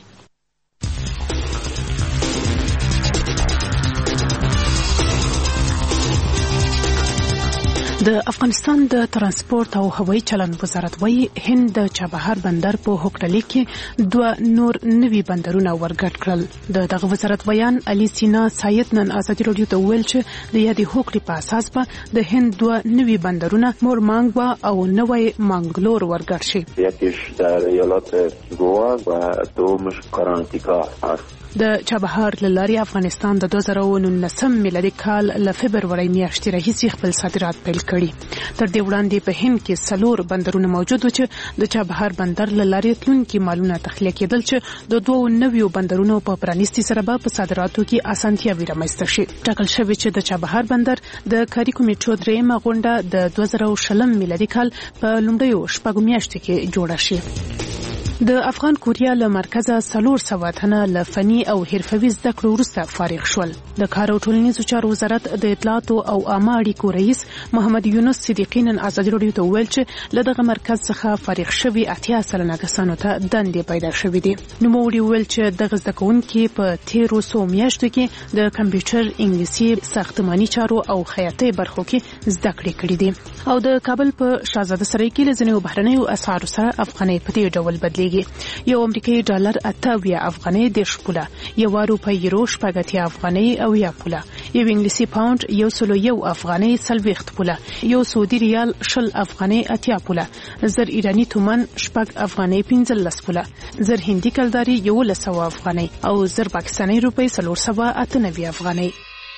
د افغانستان د ترانسپورت او هوایي چلند وزارت وايي هند د چابهار بندر په هوکړلۍ کې دوه نور نوي بندرونه ورګډ کړل د دغه وزارت بیان علي سینا سایت نن ازادي رادیو ته ویل چې د یادې هوکړې په اساس به د هند دوه نوي بندرونه مورمانګوا او نوی مانګلور ورګډ شي یکیش در ایالات گوا و دومش کارناتیکا است د چابهار لاري افغانستان د دوه زره نولسم میلادي کال له فبرورۍ میاشتې راهیسې خپل صادرات پیل کړي تر دې وړاندې په هند کې څلور بندرونه موجود و چې د چابهار بندر له لارې تلونکي مالونه تخلیه کېدل چې د دوو نویو بندرونو په پرانیستي سره به په صادراتو کې اسانتیاوې رامنځته شي ټاکل شوی چې د چابهار بندر د کاري کمیټو درېیمه غونډه د دوه زره شلم میلادي کال په لومړیو شپږو میاشتو کې جوړه شي د افغان کوریا له مرکزه څلور سوه تنه له فني او حرفوي زده کړو وروسته فارغ شول. د کار او ټولنیزو چارو وزارت د اطلاعاتو او عامه اړیکو رئیس محمد یونس صدیقی نن ازادي راډیو ته وویل چې له دغه مرکز څخه فارغ شوي اتیا سلنه کسانو ته دندې پیدا شوې دي. نوموړي وویل چې دغه زده کوونکي په تیرو څو میاشتو کې د کمپیوټر، انګلیسي، ساختماني چارو او خیاطۍ برخو کې زده کړې کړې دي. او د کابل په شاهزاده سرای کې له ځینو بهرنیو اسعارو سره افغانۍ په دې ډول بدلېږي. یو امریکایي ډالر اته اویا افغانۍ دېرش پوله، یو روپۍ یورو شپږ اتیا افغانۍ اویا پوله، یو انګلیسي پاونډ یو سلو یو افغانۍ څلوېښت پوله، یو سعودي ریال شل افغانۍ اتیا پوله، زر ایراني تومن شپږ افغانۍ پنځلس پوله، زر هندي کلداري یولس سوه افغانۍ او زر پاکستاني روپۍ څلور سوه اته نوي افغانۍ.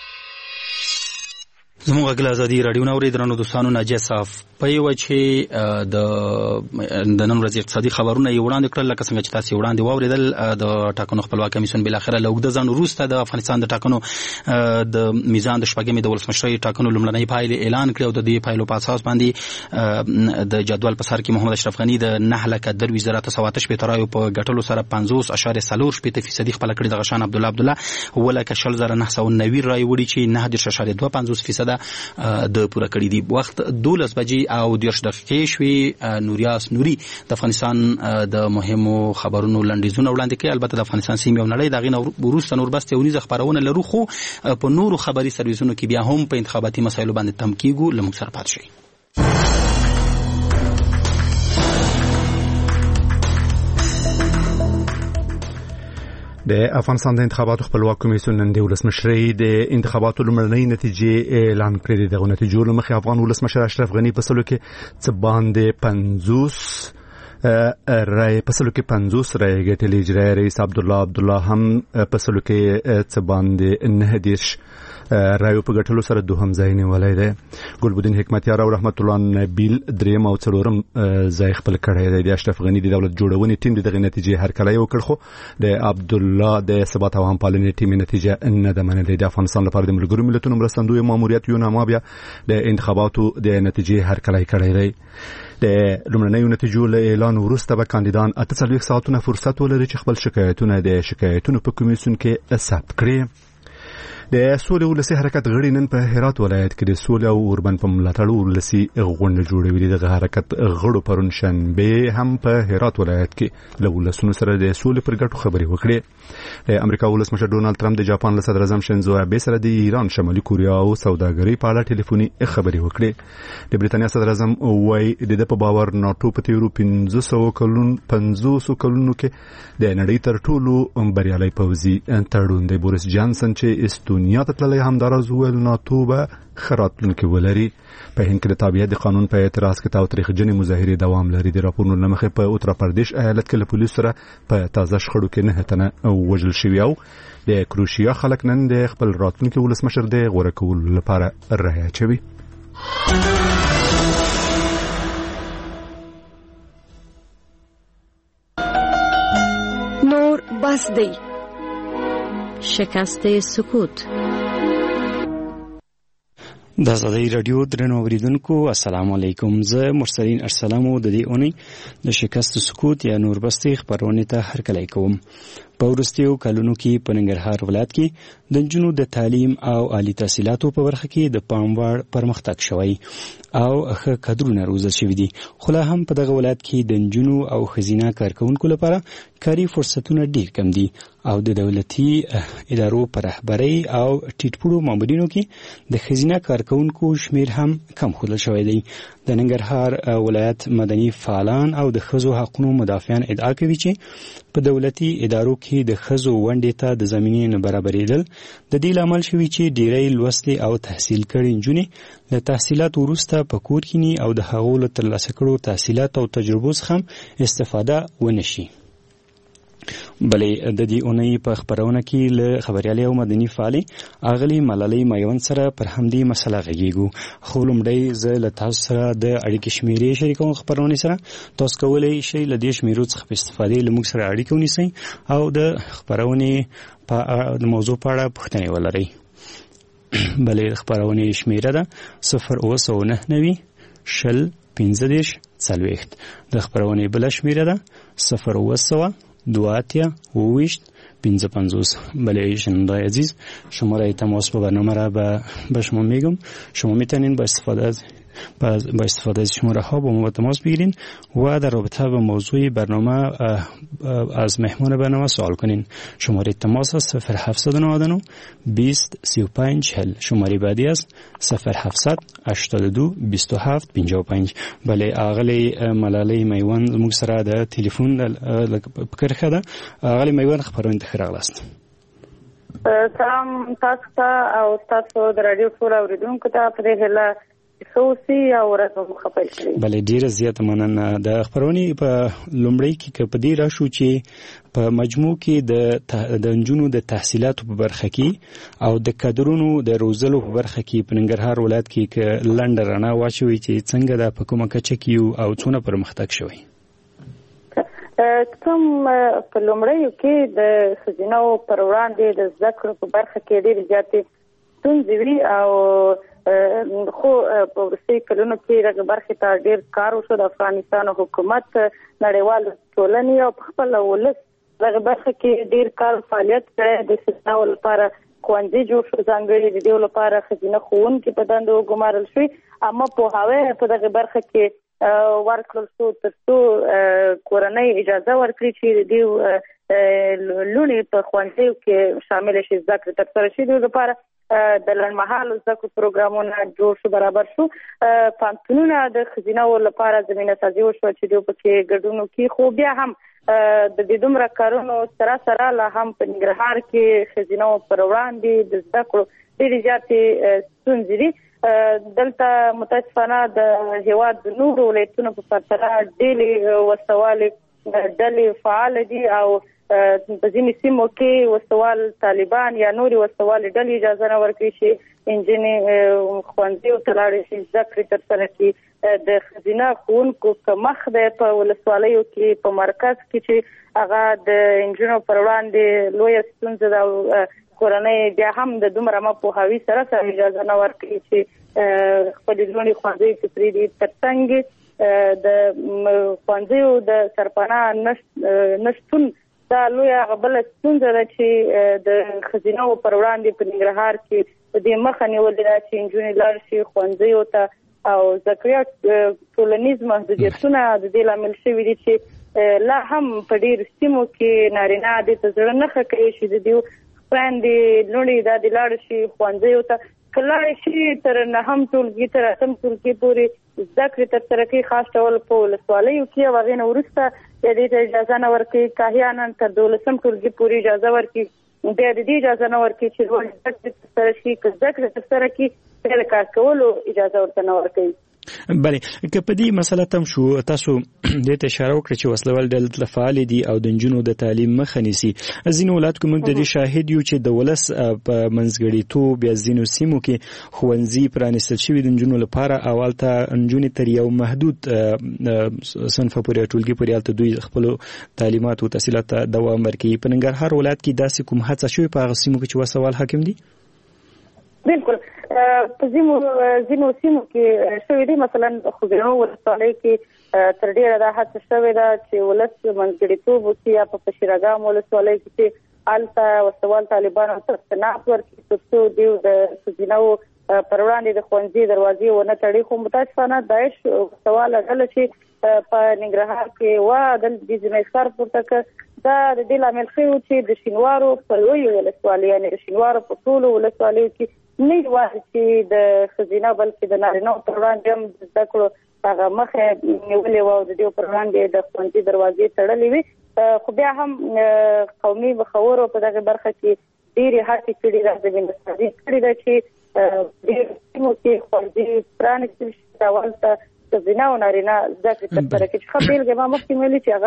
زموږ غږ ازادي راډیو نه اوري. درنو دوستانو، ناجیه صاف په یو چې د د نن ورځې اقتصادي خبرونه یې وړاندې کړل، لکه څنګه چې تاسو وړاندې واورېدل. د ټاکنو خپلواک کمیسیون بالاخره له اوږده ځنډ وروسته د افغانستان د ټاکنو د میزان د شپږمې د ولسمشرۍ ټاکنو لومړنۍ پایلې اعلان کړې او د دې پایلو په اساس باندې د جدول په سر کې محمد اشرف غني د نهه لکه درویشت زره اته سوه اته شپېته رایو په ګټلو سره پنځوس اشاریه څلور شپېته فیصدي خپله کړې. دغه شان عبدالله عبدالله اووه لکه شل زره نهه سوه نوي رایې وړي چې نهه دېرش اشاریه دوه پنځوس فیصده د پوره کړي دي. وخت دولس بجې او دېرش دقیقې شوې. نوریاس نوري د افغانستان د مهمو خبرونو لنډیزونه وړاندې کوي. البته د افغانستان سیمې او نړۍ د هغې نه وروسته نور بس تیونیزه خپرونه لرو، خو په نورو خبري سرویسونو کې بیا هم په انتخاباتي مسایلو باندې تم کیږو. له موږ سره پاتې شئ. د افغانستان د انتخاباتو خپلواک کمیسیون نن د ولسمشرۍ د انتخاباتو لومړنۍ نتیجې اعلان کړې. دغه نتیجو له مخې افغان ولسمشر اشرف غني په سلو کې څه باندې پنځوس رای په سلو کې پنځوس رای ګټلې. اجرایي رئیس عبدالله عبدالله هم په سلو کې څه باندې نهه دېرش رایو په ګټلو سره دوهم ځای نیولی دی. ګلبدین حکمتیار او رحمت الله نبیل دریم او څلورم ځای خپل کړی دی. د اشرف غني د دولت جوړونې ټیم دغه نتیجې هرکلی وکړ، خو د عبدالله د ثبات او همپالنې ټیم نتیجه نه ده منلې. د افغانستان لپاره د ملګرو ملتونو مرستندوی ماموریت یوناما بیا د انتخاباتو د نتیجې هرکلی کړی دی. د لومړنیو نتیجو له اعلان وروسته به کاندیدان اته څلوېښت ساعتونه فرصت ولري چې خپل شکایتونه د شکایتونو په کمیسیون کې ثبت کړي. د سولې ولسي حرکت غړي نن په هرات ولایت کې د سولې او اوربند په ملاتړ ولسي غونډه جوړوي. دغه حرکت غړو پرون شنبه هم په هرات ولایت کې له ولسونو سره د سولې پر ګټو خبرې وکړې. د امریکا ولسمشر ډونالد ټرمپ د جاپان له صدر اعظم شینزو آبه سره د ایران، شمالي کوریا او سوداګرۍ په اړه ټلیفوني خبرې وکړې. د برېټانیا صدر اعظم وایي د ده په باور ناټو په تیرو پنځه سوه کلونو پنځوسو کلونو کې د نړۍ تر ټولو بریالی پوځي تړون دی. بوریس جانسن چې استونیا ته تللی همداراز وویل ناټو به ښه راتلونکی ولري. په هند کې د تابعیت د قانون په اعتراض کې تاوتریخجنې مظاهرې دوام لري. د راپورونو له مخې په اتر پردیش ایالت کې له پولیسو سره په تازه شخړو کې نهه تنه وژل شوي او د کروشیا خلک نن د خپل راتلونکي ولسمشر د غوره کولو لپاره رایه اچوي. نور بس دی شکست سکوت. د ازادي رادیو درنو اوریدونکو السلام علیکم. زه مرسلین ارسلامو د دې اونۍ د شکست سکوت یا نور بستي خبرونه ته هرکلی کوم. په وروستیو کلونو کې په ننګرهار ولایت کې د نجونو د تعلیم او عالی تحصیلاتو په برخه کې د پام وړ پرمختګ شوی او ښه کادرونه روزل شوي دي. خو لا هم په دغه ولایت کې د نجونو او ښځینه کارکوونکو لپاره کاري فرصتونه ډیر کم دي او د دولتي ادارو په رهبرۍ او ټیټپوړو مامورینو کې د ښځینه کارکوونکو شمیر هم کم ښودل شوی دی. د ننګرهار ولایت مدني فعالان او د ښځو حقونو مدافعان ادعا کوي چې په دولتي ادارو کې د ښځو ونډې ته د زمینې نه برابرېدل د دې لامل شوي چې ډیری لوستې او تحصیل کړي نجونې له تحصیلات وروسته په کور کینی او د هغو له ترلاسه کړو تحصیلات او تجربو څخه استفاده ونشي. بلې د دې اونۍ په خبرونه کې له خبريالي او مدني فعالي اغلی ملالۍ مایون سره پر همدې مسله غږیږو. خو لومړی زه له تاسو سره د اړیکې شمیرې شریکوم. خبرونه سره تاسو کولی شئ له دې شمیرو څخه په استفادې له موږ سره اړیکه ونیسئ او د خبرونې په د موضوع په اړه پوښتنې ولرئ. بلې خبرونه شمیره ده صفر اوه سوه نهه نوي شل پنځه دېرش څلوېښت. د خپرونې بله شمېره ده صفر اوه سوه دوه اتیا اوه ویشت پنځه پنځوس. بله شنونده‌های عزیز، شماره تماس با برنامه را به شما میگم. شما میتونین با استفاده از با استفاده از شماره ها با ما تماس بگیرین و در رابطه با موضوع برنامه از مهمان برنامه سوال کنین. شماره تماس است صفر هفتصد و نود و نه بیست سی و پنج چهل. شماره بعدی است صفر هفتصد هشتاد و دو بیست و هفت پنجاه و پنج. بله اغلی ملاله میوان موږ سره د تلیفون پکرخه ده. اغلی میوان خبرونه تخراغ است. سلام تاسو ته او تاسو د رادیو ټول اوریدونکو ته په دې هله سوسي او ورته خپل کړی. بله ډیره زیاته مننه. د خبرونې په لومړی کې که په دې راشو چې په مجموع کې د د نجونو د تحصیلاتو په برخه کې او د کادرونو د روزلو په برخه کې په ننګرهار ولایت کې که لنډه رڼا واچوي چې څنګه دا په کومه کچه کې یو او څونه پرمختګ شوی. کوم په لومړیو کې د ښځینهو پر وړاندې د زده کړو په برخه کې ډېرې زیاتې ستونزې وي او خو په وروستیو کلونو کې دغه برخې ته ډېر کار وشو. د افغانستان حکومت نړیوال ټولنې او په خپل ولس دغه برخه کې ډېر کار فعالیت کړی. د ښځینهو لپاره ښوونځي جوړ شو، ځانګړي د دې لپاره ښځینه ښوونکي په دندو وګمارل شوي. اما پوهاوی په دغه برخه کې ورکړل شو تر څو کورنۍ اجازه ورکړي چې د دې لوڼې په ښوونځیو کې شامل شي، زده کړې ترسره شي. د دې لپاره د لنډمهالو زده کړو پروګرامونه جوړ شو، برابر شو. پوهنتونونه د ښځینهو لپاره زمینه سازي وشوه چې دوی پکې ګډون وکړي. خو بیا هم د دې دومره کارونو سره سره لا هم په ننګرهار کې ښځینهو پر وړاندې د زده کړو ډېرې زیاتې ستونزې دي. دلته متاسفانه د هېواد د نورو ولایتونو په پرتله ډېرې وسوالې ډلې فعاله دي او په ځینې سیمو کې وسوال طالبان یا نورې وسوالې ډلې اجازه نه ورکوي چې نجونې ښوونځیو ته لاړې شي، زده کړې ترسره کړي. د ښځینه ښوونکو کمښت دی په ولسوالیو کې، په مرکز کې چې هغه د نجونو پر وړاندې لویه ستونزه ده او کورنۍ بیا هم د دومره مپوهاوي سره سره اجازه نه ورکوي چې خپلې لوڼې ښوونځیو کې پرېږدي. تر څنګ د ښوونځیو د سرپناه نشتون دا لویه بله ستونزه ده چې د ښځینهو پر وړاندې په ننګرهار کې د دې مخه نیولې ده چې نجونې لاړې شي ښوونځیو ته او زده کړې. ټولنیز محدودیتونه د دې لامل شوي دي چې لا هم په ډېرو سیمو کې نارینه دې ته زړه نه ښه کوي چې د دې خویندې لوڼې دا دې لاړې شي ښوونځیو ته. که لاړې شي تر نهم ټولګي تر اتم ټولګي پورې زده کړې ترسره کوي، خاص ډول په ولسوالیو کې او هغې نه وروسته بیا دې ته اجازه نه ورکوي. کاهیانا تر دولسم ټولګي پورې اجازه ورکوي، بیا د دې اجازه نه ورکوي چې لوړې زده کړې ترسره شي. که زده کړې ترسره کړي بیا د کار کولو اجازه ورته نه ورکوي. بله که په دې مسله تم شو، تاسو دې ته اشاره وکړه چې وسلوال ډلې فعال دي او د نجونو د تعلیم مخه نیسي. ځینو ولایتو کې موږ د دې شاهد یو چې د ولس په منځګړیتوب یا ځینو سیمو کې ښوونځي پرانیستل شوي د نجونو لپاره او هلته نجونې تر یو محدود صنفه پورې ټولګي پورې هلته دوی خپلو تعلیماتو او تحصیلاتو ته دوام ورکوي. په ننګرهار ولایت کې داسې کوم هڅه شوې په هغه سیمو کې چې وسوال حاکم دي؟ بالکل په ځینو ځینو سیمو کې شوې دي. مثلا خوږیاڼو ولسوالۍ کې تر ډېره دا هڅه شوې ده چې ولس منځګړیتوب وکړي، یا په پشیراګام ولسوالۍ کې چې هلته وسوال طالبانو ته استناد ورکړي تر څو دوی د ښځینهو پر وړاندې د ښوونځي دروازې ونه تړي. خو متاسفانه داعش وسواله ډله چې په ننګرهار کې وه دلته دې ځینې سر پورته کړ. دا د دې لامل ښیي چې د شینوارو په لویو ولسوالیو یعنې د شینوارو په ټولو ولسوالیو کې نه یوازې چې د ښځینه بلکې د نارینهو پر وړاندې هم د زده کړو هغه مخه نیولې وه او د دې پر وړاندې د ښوونځي دروازې تړلې وي. خو بیا هم قومي مخورو په دغه برخه کې ډېرې هڅې کړي ده، زمینه سازي کړې ده چې ډېرو سیمو کې ښوونځي پرانیستل شي، هلته ښځینه او نارینه زده کړې ترسره کړي. ښه بېلګه ما مخکې ویلي چې هغه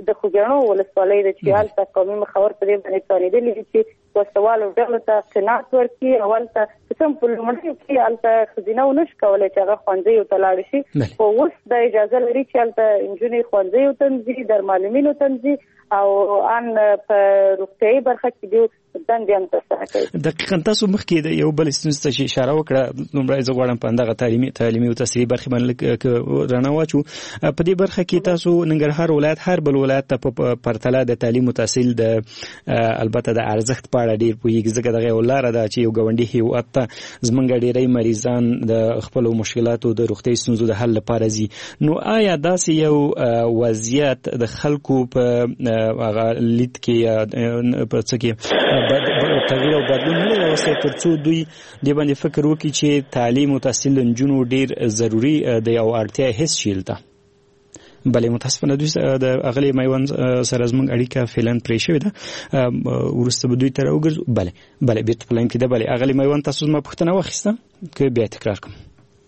د خوګانو ولسوالۍ د چیال ته قومي مخاور په دې باندې څارېدلي دي چې وسوالو ډلو ته قناعت ورکړي. اول ته کوم په لومړي کې هلته ښځینه ونشي کولی چې هغه ښوونځیو ته لاړې شي، خو اوس دا اجازه لري چې هلته نجونې ښوونځیو ته ځي، درملمینو ته ځي او ان په روغتیایي برخه کې دوی دندې هم ترسره کوي. دقیقاً تاسو مخکې د یو بل ستونزې ته اشاره وکړه، لومړی زه غواړم په همدغه تعلیمي تعلیمي او تحصیلي برخې باندې رڼا واچو. په دې برخه کې تاسو ننګرهار ولایت هر بل ولایت ته په پرتله د تعلیم او تحصیل د البته د ارزښت په اړه ډېر پوهیږي، ځکه دغه یو لاره ده چې یو ګاونډي هېواد ته زموږ ډېری مریضان د خپلو مشکلاتو د روغتیایي ستونزو د حل لپاره ځي. نو آیا داسې یو وضعیت د خلکو په هغه لید کې په څه کې تغییر او بدلون نه راوستي تر څو دوی د باندې فکر وکړي چې تعلیم او تحصیل د نجونو ډیر ضروری دی او اړتیا هیڅ شیل ده؟ بلې متاسفانه دوی د اغلی میوند سره زموږ اړیکه فعلا پرې شوې ده، وروسته به دوی ته راوګرځو. بلې بلې بیرته په لاین کې ده. بلې اغلی میوند تاسو زما پوښتنه واخیسته که بیا تکرار کوم؟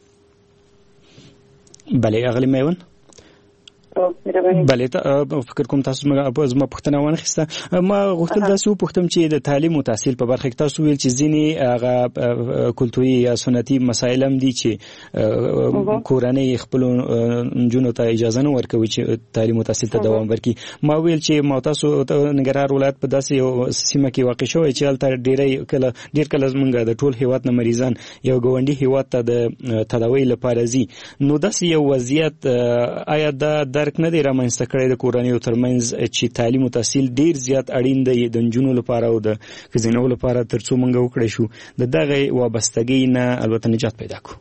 بلې اغلی میوند بلې فکر کوم تاسو زما پوښتنه وانخیسته. ما غوښتل داسې وپوښتم چې د تعلیم او تحصیل په برخه کې تاسو ویل چې ځینې هغه کلتوري یا سنتي مسایل هم دي چې کورنۍ خپلو نجونو ته اجازه نه ورکوي چې تعلیم او تحصیل ته دوام ورکړي. ما ویل چې ما تاسو ننګرهار ولایت په داسې یو سیمه کې واقع شوی چې هلته ډېری کله ډېر کله زموږ د ټول هېواد نه مریضان یو ګاونډي هېواد ته د تداوۍ لپاره ځي. نو داسې یو وضعیت آیا دا درک نه دی رامنځته کړی د کورنیو ترمنځ چې تعلیم او تحصیل ډیر زیات اړین دی د نجونو لپاره او د ښځینو لپاره تر څو موږ وکړی شو د دغه وابستګۍ نه البته نجات پیدا کړو؟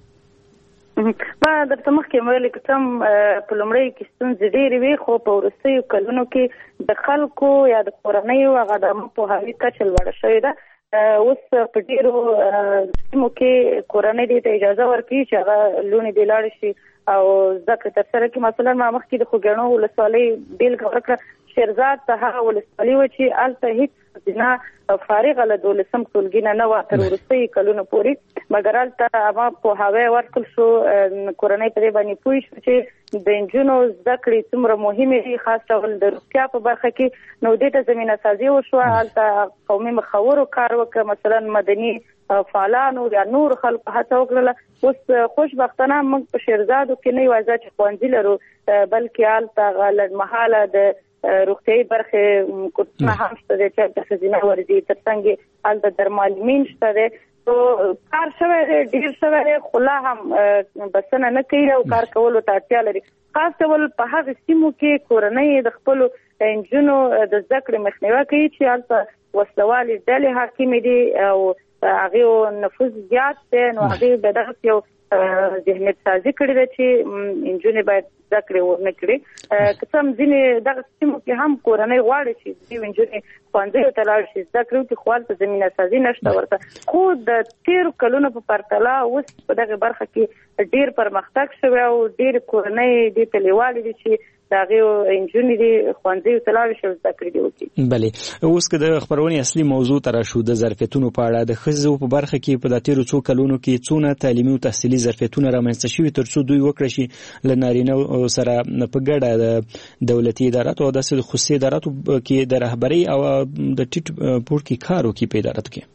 ما درته مخکې ویلې که څه په لومړیو کې ستونزې ډېرې وي، خو په وروستیو کلونو کې د خلکو یا د کورنیو هغه د پوهاوي کچه لوړه شوې ده. اوس په ډېرو سیمو کې کورنۍ دې ته اجازه ورکوي چې هغه لوڼې دې لاړې شي او زده کړې ترسره کړي. مثلا ما مخکې د خوګیاڼو ولسوالۍ بېلګه ورکړه، شیرزاد ته هغه ولسوالي وه چې هلته هېڅ ښځینه فارغه له دولسم ټولګي نه نه وه تر وروستیو کلونو پورې، مګر هلته هغه پوهاوی ورکړل شو، کورنۍ په دې باندې پوه شو چې د نجونو زده کړې څومره مهمې دي، خاص ډول د روغتیا په برخه کې. نو دې ته زمینه سازي وشوه، هلته قومي مخورو کار وکړه، مثلا مدني فعالانو یا نور خلکو هڅه وکړله. اوس خوشبختانه موږ په شیرزادو کې نه یوازې چې ښوونځي لرو، بلکې هلته لنډمهاله د روغتیایي برخې کورسونه هم شته دی چې هلته ښځینه ورځي، تر څنګ هلته درملمین شته دی. نو کار شوی دی، ډېر شوی دی، خو لا هم بسنه نه کوي او کار کولو ته اړتیا لري. خاص ډول په هغې سیمو کې کورنۍ د خپلو نجونو د زده کړې مخنیوی کوي چې هلته وسلوالې ډلې حاکمې دي او هغې نفوذ زیات دی. نو هغې به دغسې یو ذهنیت سازي کړې ده چې نجونې باید زده کړې ونه کړي. که څه هم ځینې دغه سیمو کې هم کورنۍ غواړي چې دوی نجونې ښوونځیو ته لاړ شي، زده کړې وکړي، خو هلته زمینه سازي نشته ورته. خو د تېرو کلونو په پرتله اوس په دغې برخه کې ډېر پرمختګ شوی او ډېرې کورنۍ دې ته لیوالې دي چې د هغې نجونې دې ښوونځیو ته لاړې شي او زده کړې دې وکړي. بلې اوس که د خپرونې اصلي موضوع ته راشو، د ظرفیتونو په اړه د ښځو په برخه کې په دا تېرو څو کلونو کې څونه تعلیمي او تحصیلي ظرفیتونه رامنځته شوي تر څو دوی وکړی شي له نارینه سره په ګډه د دولتي اداراتو او داسې د خصوصي اداراتو کې د رهبرۍ او د ټیټ پوړ کې کار وکړي په اداراتو کې؟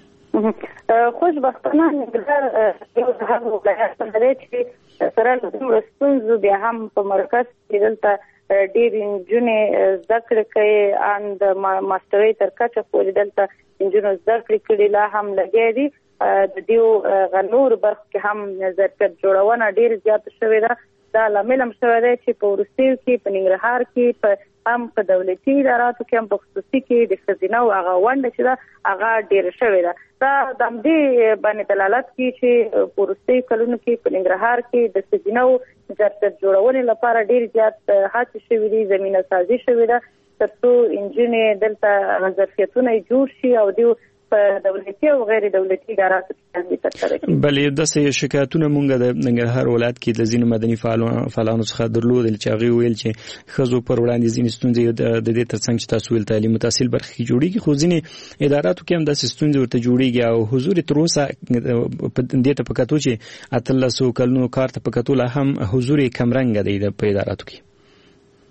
خوشبختانه ننګرهار یو د هغو ولایتونو دی چې سره له دومره ستونزو بیا هم په مرکز کې دلته ډېرې نجونې زده کړې کوي، ان د ماسټرۍ تر کچه پورې دلته نجونو زده کړې کړي، لا هم لګیا دي. د دې نورو برخو کې هم ظرفیت جوړونه ډېره زیاته شوې ده. دا لامل هم شوی دی چې په وروستیو کې په ننګرهار کې په هم په دولتي اداراتو کې هم په خصوصي کې د ښځینو هغه ونډه چې ده هغه ډېره شوې ده. دا د همدې باندې دلالت کوي چې په وروستیو کلونو کې په ننګرهار کې د ښځینو ظرفیت جوړونې لپاره ډېر زیات هڅې شوې دي، زمینه سازي شوې ده تر څو نجونې دلته ظرفیتونه جوړ شي او دوی په دولتي او غیر دولتي اداراتو کې ترسره کړي. بلې داسې شکایتونه مونږ د ننګرهار ولایت کې د ځینو مدني فعالانو څخه درلودل چې هغوی ویل چې ښځو پر وړاندې ځینې ستونزې د دې تر څنګ چې تاسو ویل تعلیم او تحصیل برخه کې جوړېږي، خو ځینې اداراتو کې هم داسې ستونزې ورته جوړېږي او حضور تر اوسه دې ته په کتو چې اتلسو کلونو کار ته په کتو لا هم حضور یې کمرنګه دی په اداراتو کې.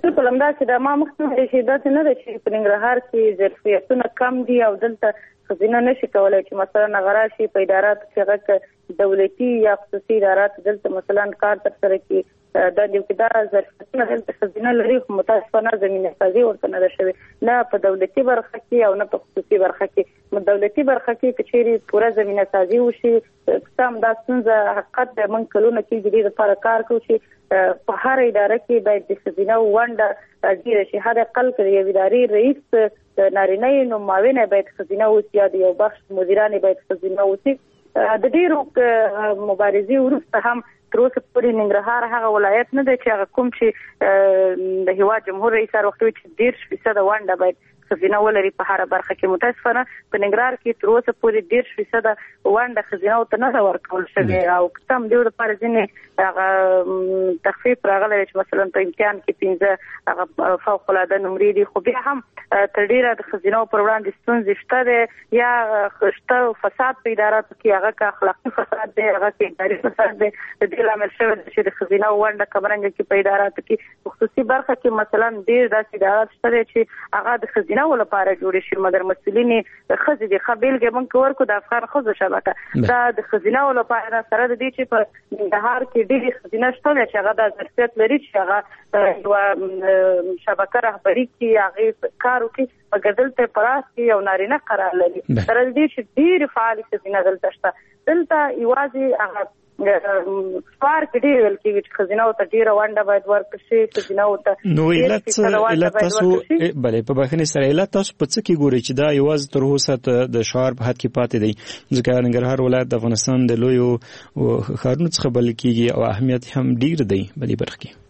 په لمدا چې د ما مخکې شي دا نه ده چې په ننګرهار کې ظرفیتونه کم دي او دلته خزینه نشي کولای چې مثلا غراشي په ادارات کې هغه دولتي یا خصوصي ادارات دلته مثلا کار تر سره کې دا د اداره ظرفیتونه دلته خزینه لري خو متاسفانه زمينه سازي ورته نه شوی نه په دولتي برخه کې او نه په خصوصي برخه کې په دولتي برخه کې کچېری پوره زمينه سازي وشي سم دا څنګه حقیقت د من کلونه کې جدي لپاره کار کوي په هر اداره کې باید د خزینه ونده ډیر شي هر اقل کې یو اداري رئیس نارینه نو معاون باید خزینه اوسي یا یو بخش مدیران باید خزینه اوسي د ډیرو مبارزې ورسته هم تر اوسه پورې ننګرهار هغه ولایت نه دی چې هغه کوم چې د هیواد جمهور رئیس وروخت چې ډیر فیصد ونده باید خزینه ولري په هر برخه کې متاسفانه په ننګرهار کې تر اوسه پورې ډیر فیصد ونده خزینه او ته نه ورکول شوی او کم دی لپاره ځینې هغه تخفیف راغلی چې مثلا په امتحان کې پنځه هغه فوق العاده نمرې دي خو بیا هم تر ډیره د خزینه پر وړاندې ستونزې شته دی یا شته فساد په اداراتو کې هغه که اخلاقي فساد دی هغه کې اداري فساد دی د دې لامل شوی چې د خزینه ونده کمرنګ کې په اداراتو کې خصوصي برخه کې مثلا ډیر داسې ادارات شته دی چې هغه د خزینه ول لپاره جوړ شي مګر مسؤلین خزې د خبيل کې مونږ ورکو د افغان خزو شبکه دا د خزینه ول لپاره سره د دې چې په ننګرهار کې ډېری خزینه شته چې هغه د ظرفیت لري چې هغه یو شبکه رهبری کې هغه کار وکړي مګر دلته پراس کې یو نارینه قرار لري سره د دې چې ډېر فعال خزینه دلته شته دلته یوازې هغه فار کې ډیر ول کې چې خزینه او تدیر ونده باید ورکشي خزینه او ته نو علت علت تاسو بلې په بخښنې سره علت تاسو په څه کې ګوري چې دا یوازې تر اوسه د شعار په حد کې پاتې دی ځکه ننګرهار ولایت د افغانستان د لویو ښارونو څخه بل کېږي او اهمیت هم ډیر دی بلې برخه کې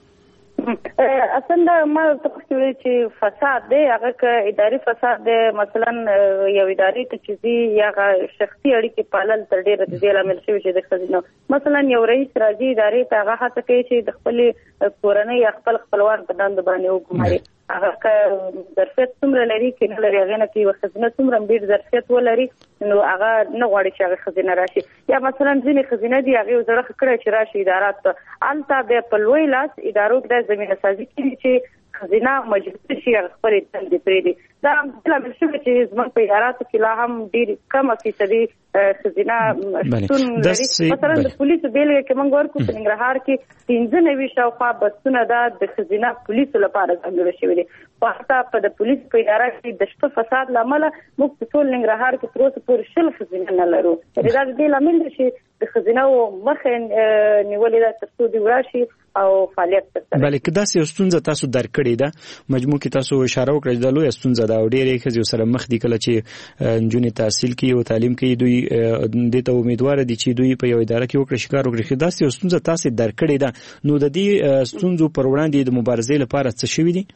اصلا ما تاسو چې فساد دی هغه ک اداري فساد دی مثلا یو اداري تجزي یا شخصي اړیکې پالل تر ډیره د دې لامل شوی چې د خزینه مثلا یو رئیس راځي ادارې ته هغه هڅه کوي چې د خپل کورنۍ خپل خپلوان په دند باندې وګماري هغه ک ظرفیت څومره لري کې نه لري هغه نه کې خزینه څومره ډیر ظرفیت ولري نو هغه نه غواړي چې هغه خزینه راشي یا مثلا ځینې خزینه دی هغه زړه کړی چې راشي ادارات ته الته به په لوی لاس ادارو د زمينه سازي کوي چې خزینه مجبور شي خپل تل دی پری دي دا لامل شوی چې زموږ په اداراتو کې لا هم ډیر کم فیصدي خزینه شتون لري مثلا د پولیسو بیلګه کې موږ ورکو په ننګرهار کې پنځه نوي شاوخوا بسونه د خزینه پولیسو لپاره ځانګړي شوی دي په حتی په د پولیسو په اداره کې د شته فساد لامل موږ په ټول ننګرهار کې تر اوسه پورې شل خزینه نه لرو دا د دې لامل دی چې د خزینه مخه نیولې ده تر څو دی ورشي او فعالیت ترسره بلکې دا سه ستونزه تاسو درکړې ده مجموع کې تاسو اشاره وکړه د لوی ستونزه دا ډېرې خزي سره مخ دي کله چې نجونې تحصیل کوي او تعلیم کوي دوی د ته امیدوار دي چې دوی په یو اداره کې وکړي شکار وکړي دا سه ستونزه تاسو درکړې ده نو د دې ستونزو پر وړاندې د مبارزې لپاره څه شوی دي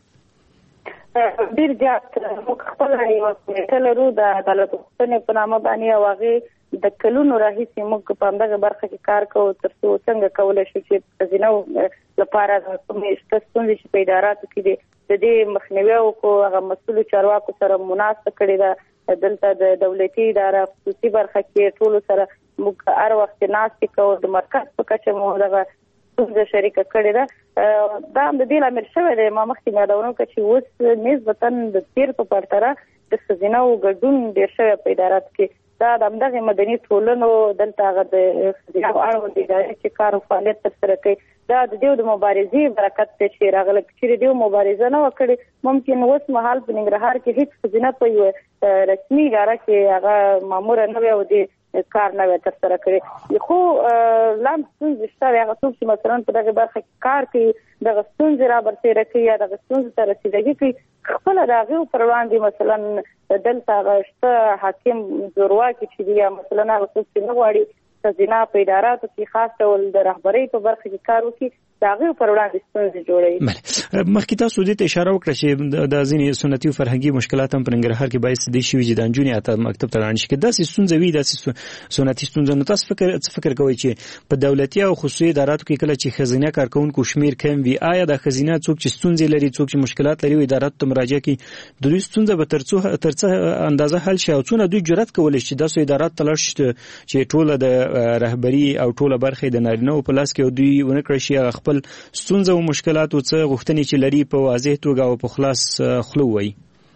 ډیر زیات مخبل یو تلرو د عدالت خپل په نامه باندې او هغه د کلونو راهیسې موږ په همدغه برخه کې کار کوو تر څو څنګه کولای شو چې خزینه لپاره کومې ستونزې چې په اداراتو کې دي د دې مخنیوي او هغه مسؤل چارواکو سره مناسبه کړي ده دلته د دولتي اداره خصوصي برخه کې ټول سره موږ هر وخت ناستې کوو د مرکز په کچه مو دغه څنګه شریکه کړي ده دا د دې لامل شوی دی ما مخکې یادونه کړم چې اوس نسبتاً د تیر په پرتله د خزینه او ګډون ډیر شوی په ادارات کې دا د همدغه مدني ټولنو دلته هغه د خزینه اړوند ادارې چې کار او فعالیت ترسره کوي دا د دې د مبارزې برکت دی چې راغله چې دې مبارزه نه وکړي ممکن اوس مهال په ننګرهار کې هیڅ خزینه په یو رسمي اداره کې هغه مامور نه وي او د کار نه ترسره کړي خو لام څنګه شته هغه څوک چې مثلا په دغه برخه کې کار کوي د غستون زرا برسره کوي یا د غستون تر رسیدګي کوي خپل راغي پر وړاندې مثلا دلته غشته حاکم زورواکي چې دی مثلا هغه څوک چې نه غواړي خزینه په اداراتو کې خاص ډول د رهبرۍ په برخه کې کار وکړي داغه پر وړاندې ستونزې جوړوي مخکې تاسو دې ته اشاره وکړه چې د ځینې سنتي او فرهنګي مشکلات هم په ننګرهار کې باعث دي شوي چې د انجونې اته مکتب ته لاړ شي کې داسې ستونزې وي داسې سنتي ستونزې نو تاسو فکر فکر کوئ چې په دولتي او خصوصي اداراتو کې کله چې خزینه کارکونکو شمیر کم وي آیا د خزینه څوک چې ستونزې لري څوک چې مشکلات لري ادارات ته مراجعه کوي د دوی ستونزه به تر څو تر څه اندازه حل شي او څونه دوی جرأت کولی شي داسې ادارات ته لاړ شي چې ټوله د رهبری او ټوله برخه د نارینه په لاس کې دوی ونه کړی شي خپل خپل ستونزې او مشکلات او څه غوښتنې چې لري په واضح توګه او په خلاص خلو وایي.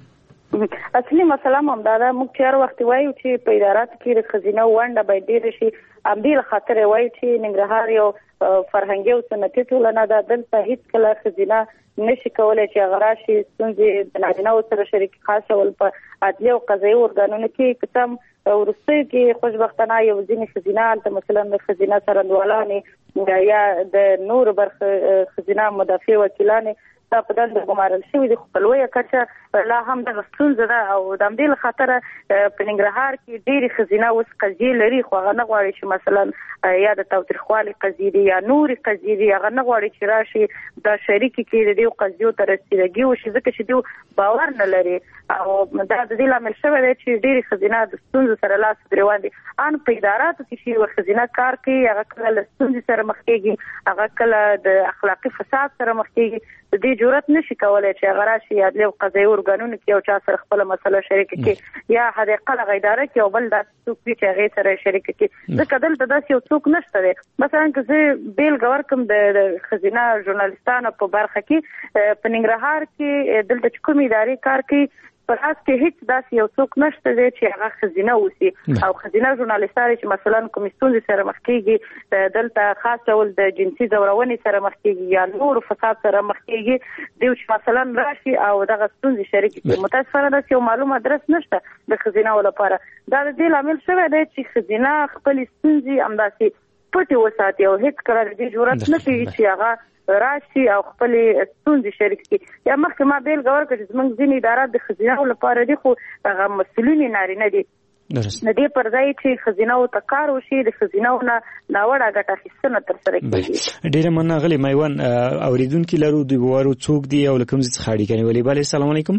اصلي مسله هم دا ده، موږ هر وخت وایو چې په ادارات کې د خزینه ونډه باید ډېره شي. همدې له خاطره وایو چې ننګرهار یو فرهنګي او سنتي ټولنه ده، دلته هېڅکله خزینه نشي کولی چې هغه راشي ستونزې د نارینه‌و سره شریکي، خاص ډول په عدلي او قضایي ارګانونو کې. که څه هم وروستیو کې خوشبختانه یو ځینې ښځینه هلته مثلا د ښځینه څرنګوالانې یا د نورو برخه ښځینه مدافع وکیلانې دا په دنده ګمارل شوي دي، خو په لویه کچه لا هم دغه ستونزه ده. او د همدې له خاطره په ننګرهار کې ډېرې ښځینه اوس قضیې لري، خو هغه نه غواړي چې مثلا یا د تاوتریخوالي قضیې دي یا نورې قضیې دي، هغه نه غواړي چې راشي دا شریکې کې د دې قضیو ته رسیدګي وشي، ځکه چې دوی باور نه لري. او دا د دې لامل شوی دی چې ډېرې ښځینه د ستونزو سره لاس ګرېوان دي. ان په اداراتو کې چې یوه ښځینه کار کوي، هغه کله له ستونزې سره مخ کېږي، هغه کله د اخلاقي فساد سره مخ کېږي، د دې جرأت نشي کولی چې هغه راشي عدلي او قضایي ارګانونو کې یو چا سره خپله مسله شریکه کړي، یا حد اقل هغه اداره کې یو بل داسې څوک وي چې هغې سره یې شریکه کړي. ځکه دلته داسې یو څوک نشته دی. مثلا که زه بېلګه ورکړم د ښځینه ژورنالستانو په برخه کې په ننګرهار کې دلته چې کومې ادارې کار کوي، په راز کې هیڅ داسې یو څوک نشته دی چې هغه ښځینه اوسي. او ښځینه ژورنالستانې چې مثلا کومې ستونزې سره مخ کېږي، دلته خاص ډول د جنسي ځورونې سره مخ کېږي یا نورو فساد سره مخ کېږي، دوی چې مثلا راشي او دغه ستونزې شریکې کړي. متاسفانه داسې یو معلوم ادرس نشته د ښځینهو لپاره. دا د دې لامل شوی دی چې ښځینه خپلې ستونزې همداسې پټې وساتي او هېڅکله د دې جرأت نه کوي چې هغه راشي او خپلې ستونزې شریک کړي. یا مخکې ما بېلګه ورکړه چې زموږ ځینې ادارات د ښځینهو لپاره دي، خو هغه مسؤلین یې نارینه دي. د دې پر ځای چې ښځینهو ته کار وشي، د ښځینهو نه ناوړه ګټه اخیستنه ترسره کېږي. ډېره مننه غلې میوان. اورېدونکي لرو، دوی وارو څوک دي او له کوم ځای څخه اړیکه نیولې؟ بلې، السلام علیکم.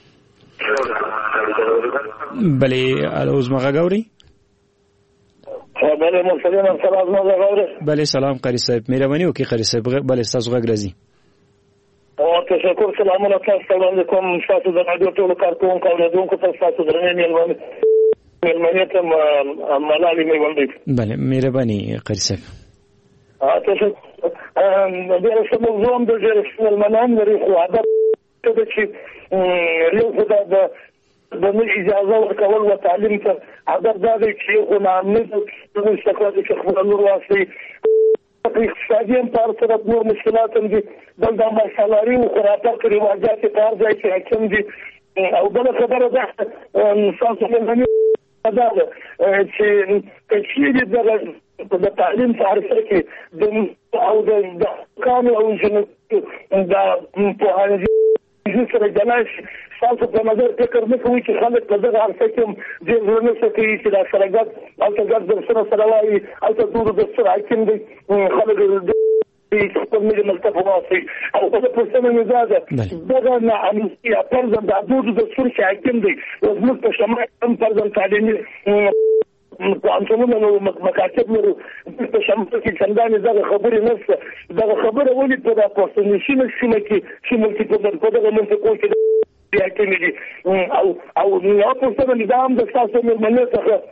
بلې، اوس ما غږ اورئ؟ بله مرسلین سلام زما غوړه. بله سلام قاری صاحب، مهرباني وکړئ قاری صاحب. بله تاسو غږ راځي. او تشکر، سلامونه تاسو ته وړاندې کوم. تاسو د راډیو ټولو کارکوونکو او اوریدونکو ته ستاسو درنې میلمانه میلمنې ته ملالۍ مې وړاندې. بله مهرباني قاری صاحب. تاسو ډېر ښه موضوع هم د ډېر میلمنان لري، خو ادب ته چې یو خو د د نه اجازه ورکول و تعلیم ته ادب دا دی چې خو نامنې د استقلال چې خپل نور واسي اقتصادي هم پر سره نور مشکلات هم دي، بل دا مسالاري او خرافات رواجات کار ځای چې حاکم دي. او بل خبره ده تاسو نه دا ده چې کچې د تعلیم په اړه کې د او د قانون او جنو دا په اړه سره جلاش تاسو په نظر فکر نه کوئ چې خلک په دغه عرصه کې ډېر زړه نه کوي چې دا سرګت او څنګه د سره سره وایي او ته دور د سره حاکم دي خلک د خپل ملي ملتفه واسي. او په پرسنه نه ده دغه نه امنیتي پرځم د دور د سره حاکم دي او موږ په شمال هم پرځم تعلیمي قانونونه او مکاتب لرو په شمال کې څنګه دغه خبرې نشته. دغه خبره ولې په د پښتونشي سیمه کې چې ملتي په دغه منطقو کې حاکم دي. او او نو په څه نظام د تاسو ملت څخه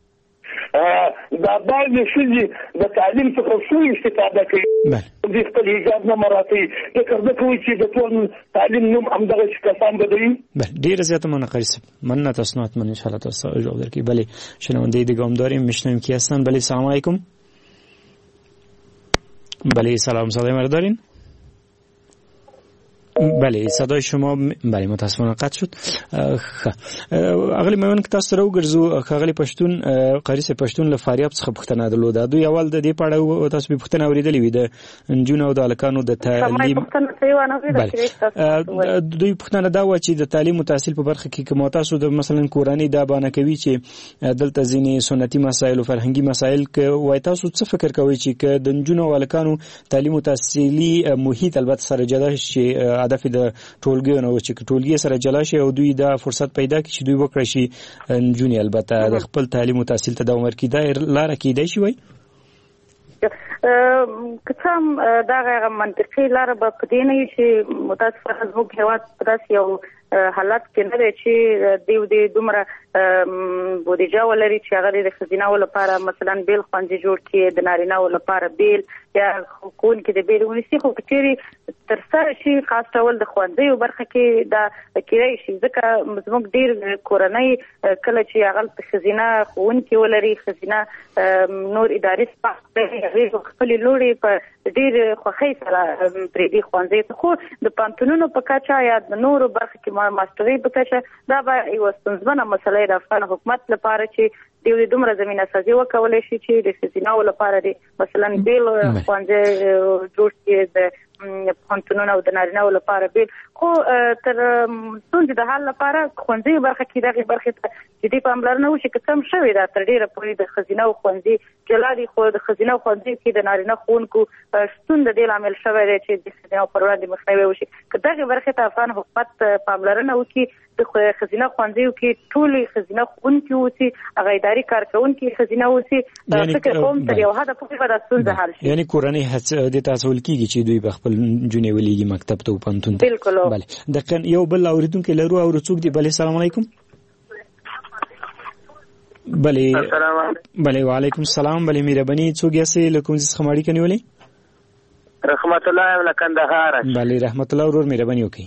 دا باندې شي د تعلیم څخه څو استفاده کوي د خپل ایجاد نه مراتي فکر نه کوي چې د ټول تعلیم نوم هم دغه کسان بدوي. بله ډیره زیاته مننه قاری صاحب. مننه تاسو نه ان شاء الله تاسو جواب درکړي. بله شنونده دیگه هم داریم میشنویم کی هستن. بله سلام علیکم. بله سلام صدای ما دارین؟ بله صدای شما بله متاسفانه قطع شد. اغلی میون که تاسو راو ګرځو خغلی پښتون قاری پښتون له فاریاب څخه پښتنه درلوده. دوی اول د دې پاړه تاسو به پښتنه اوریدلې وي د انجونو او د الکانو د تعلیم. دوی پښتنه دا و چې د تعلیم او تحصیل په برخه کې کوم تاسو د مثلا کورانی دا باندې کوي چې دلته ځینې سنتي مسایل او فرهنګي مسایل کې وای تاسو څه فکر کوئ چې د انجونو او الکانو تعلیم او تحصیلي محیط البته سره جدا شي هدف د ټولګي نو چې ټولګي سره جلا شي او دوی دا فرصت پیدا کړي چې دوی وکړي شي انجونی البته د خپل تعلیم او تحصیل ته دوام ورکړي دا لاره کې دی شي وای که څه هم دغه منطقي لاره به په دې نه وي چې متاسفانه زموږ هېواد په داسې یو حالت کې نه دی چې دوی د دومره بودیجه ولري چې هغه د ښځینه‌و لپاره مثلا بیل ښوونځي جوړ کړي، د نارینه‌و لپاره بیل یا ښوونکي د بیل ونیسي. خو که چیرې ترسره شي خاص ډول د ښوونځیو برخه کې دا کیدای شي، ځکه زموږ ډېر کورنۍ کله چې هغه ښځینه ښوونکي ولري، ښځینه نور اداري سپاه هغې خپلې لوڼې په ډېر خوښۍ سره پرېږدي ښوونځیو ته. خو د پوهنتونونو په کچه یا د نورو برخو کې ماسټرۍ په کچه دا به یوه ستونزمنه مسله د افغان حکومت لپاره چې دوی دومره زمینه سازي وکولی شي چې د ښځینه‌و لپاره د مثلا بیل ښوونځی جوړ کړي، د پوهنتونونو او د نارینه‌و لپاره بیل. خو تر ستونزې د حل لپاره ښوونځیو برخه کې دغې برخې ته جدي پاملرنه وشي. که څه هم شوې ده تر ډېره پورې د ښځینه‌و ښوونځي جلا دي، خو د ښځینه‌و ښوونځیو کې د نارینه ښوونکو شتون د دې لامل شوی دی چې د ښځینه‌و پر وړاندې مخنیوی وشي. که دغې برخې ته افغان حکومت پاملرنه وکړي، د ښځینه ښوونځیو کې ټولې ښځینه ښوونکي اوسي، هغه اداري کارکوونکي ښځینه اوسي، فکر کوم تر یو حده پورې به دا ستونزه حل شي. یعنې کورنۍ هڅه دې ته هڅول کېږي چې دوی به خپل نجونې ولیږي مکتب ته او پوهنتون ته. بالکل. بله دقیقاً یو بل اورېدونکی لرو او څوک دی؟ بلې سلام علیکم. بلې بلې وعلیکم السلام. بلې مهرباني څوک یاستئ؟ له کوم ځای څخه مو اړیکه نیولې؟ رحمت الله یم له کندهار. بلې رحمت الله ورور مهرباني وکړئ.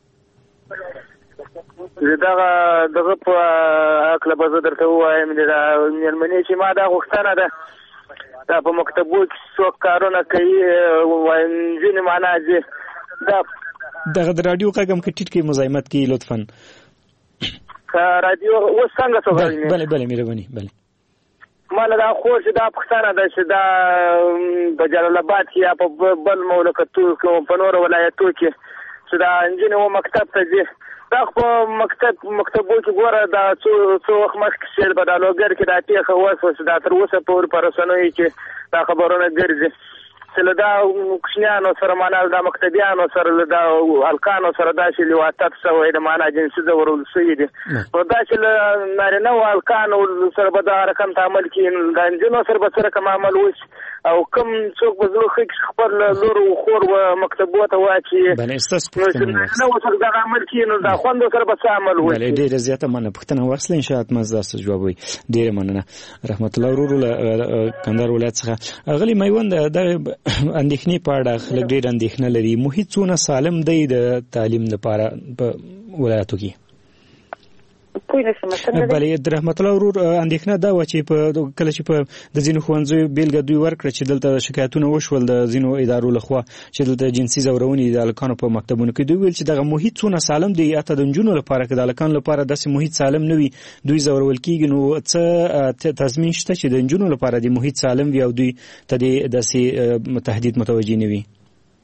زه دغه دغه په هکله به زه درته ووایم د مېرمنې چې ما دا غوښتنه ده، دا په مکتبو کې څوک کارونه کوي وایي نجونې معنا ځي دا دغه د راډیو غږ هم که ټیټ کړئ مزاحمت کوي لطفا. راډیو اوس څنګه څه غږ بله بله مهرباني. بله ما له دا خور چې دا پوښتنه ده چې دا په جلال آباد کې یا په بل مملکتونو کې په نورو ولایتو کې چې دا نجونې و مکتب ته ځي، دا په مکتب مکتبو کې ګوره دا څو څو وخت مخکې چې په دا لوګر کې دا پیښه وشوه چې دا تر اوسه پورې په رسنیو کې دا خبرونه ګرځي چې له دا کوچنیانو سره معنا دا مکتبیانو سره له دا هلکانو سره داسې لواطت شوی د معنا جنسي ځورول شوي دي. نو دا چې له نارینهو هلکانو سره به دا رقم تعامل کړي، د نجونو سره به څه رقم عمل وشي او کوم څوک به زړه ښه کړي خپل لور او خور به مکتبو ته واچي، نو سره دغه عمل کړي نو دا خوندو سره به څه عمل وشي. بله ډېره زیاته مننه. پوښتنه واخیستله انشاءالله حتما ستاسو جواب وي. ډېره مننه. رحمت الله ورور له کندهار ولایت څخه. غلی میوند دغه اندېښنې په اړه خلک ډېر اندېښنه لري. محیط څونه سالم دی د تعلیم لپاره په ولایتو کې؟ بله د رحمت الله ورور اندېښنه دا وه چې په کله چې په د ځینو ښوونځیو بېلګه دوی ورکړه چې دلته شکایتونه وشول د ځینو ادارو لخوا چې دلته جنسي ځورونې د هلکانو په مکتبونو کې، دوی ویل چې دغه محیط څونه سالم دی، حتی د نجونو لپاره که د هلکانو لپاره داسې محیط سالم نه وي دوی ځورول کېږي، نو څه تضمین شته چې د نجونو لپاره د محیط سالم وي او دوی ته د داسې تهدید متوجه نه وي؟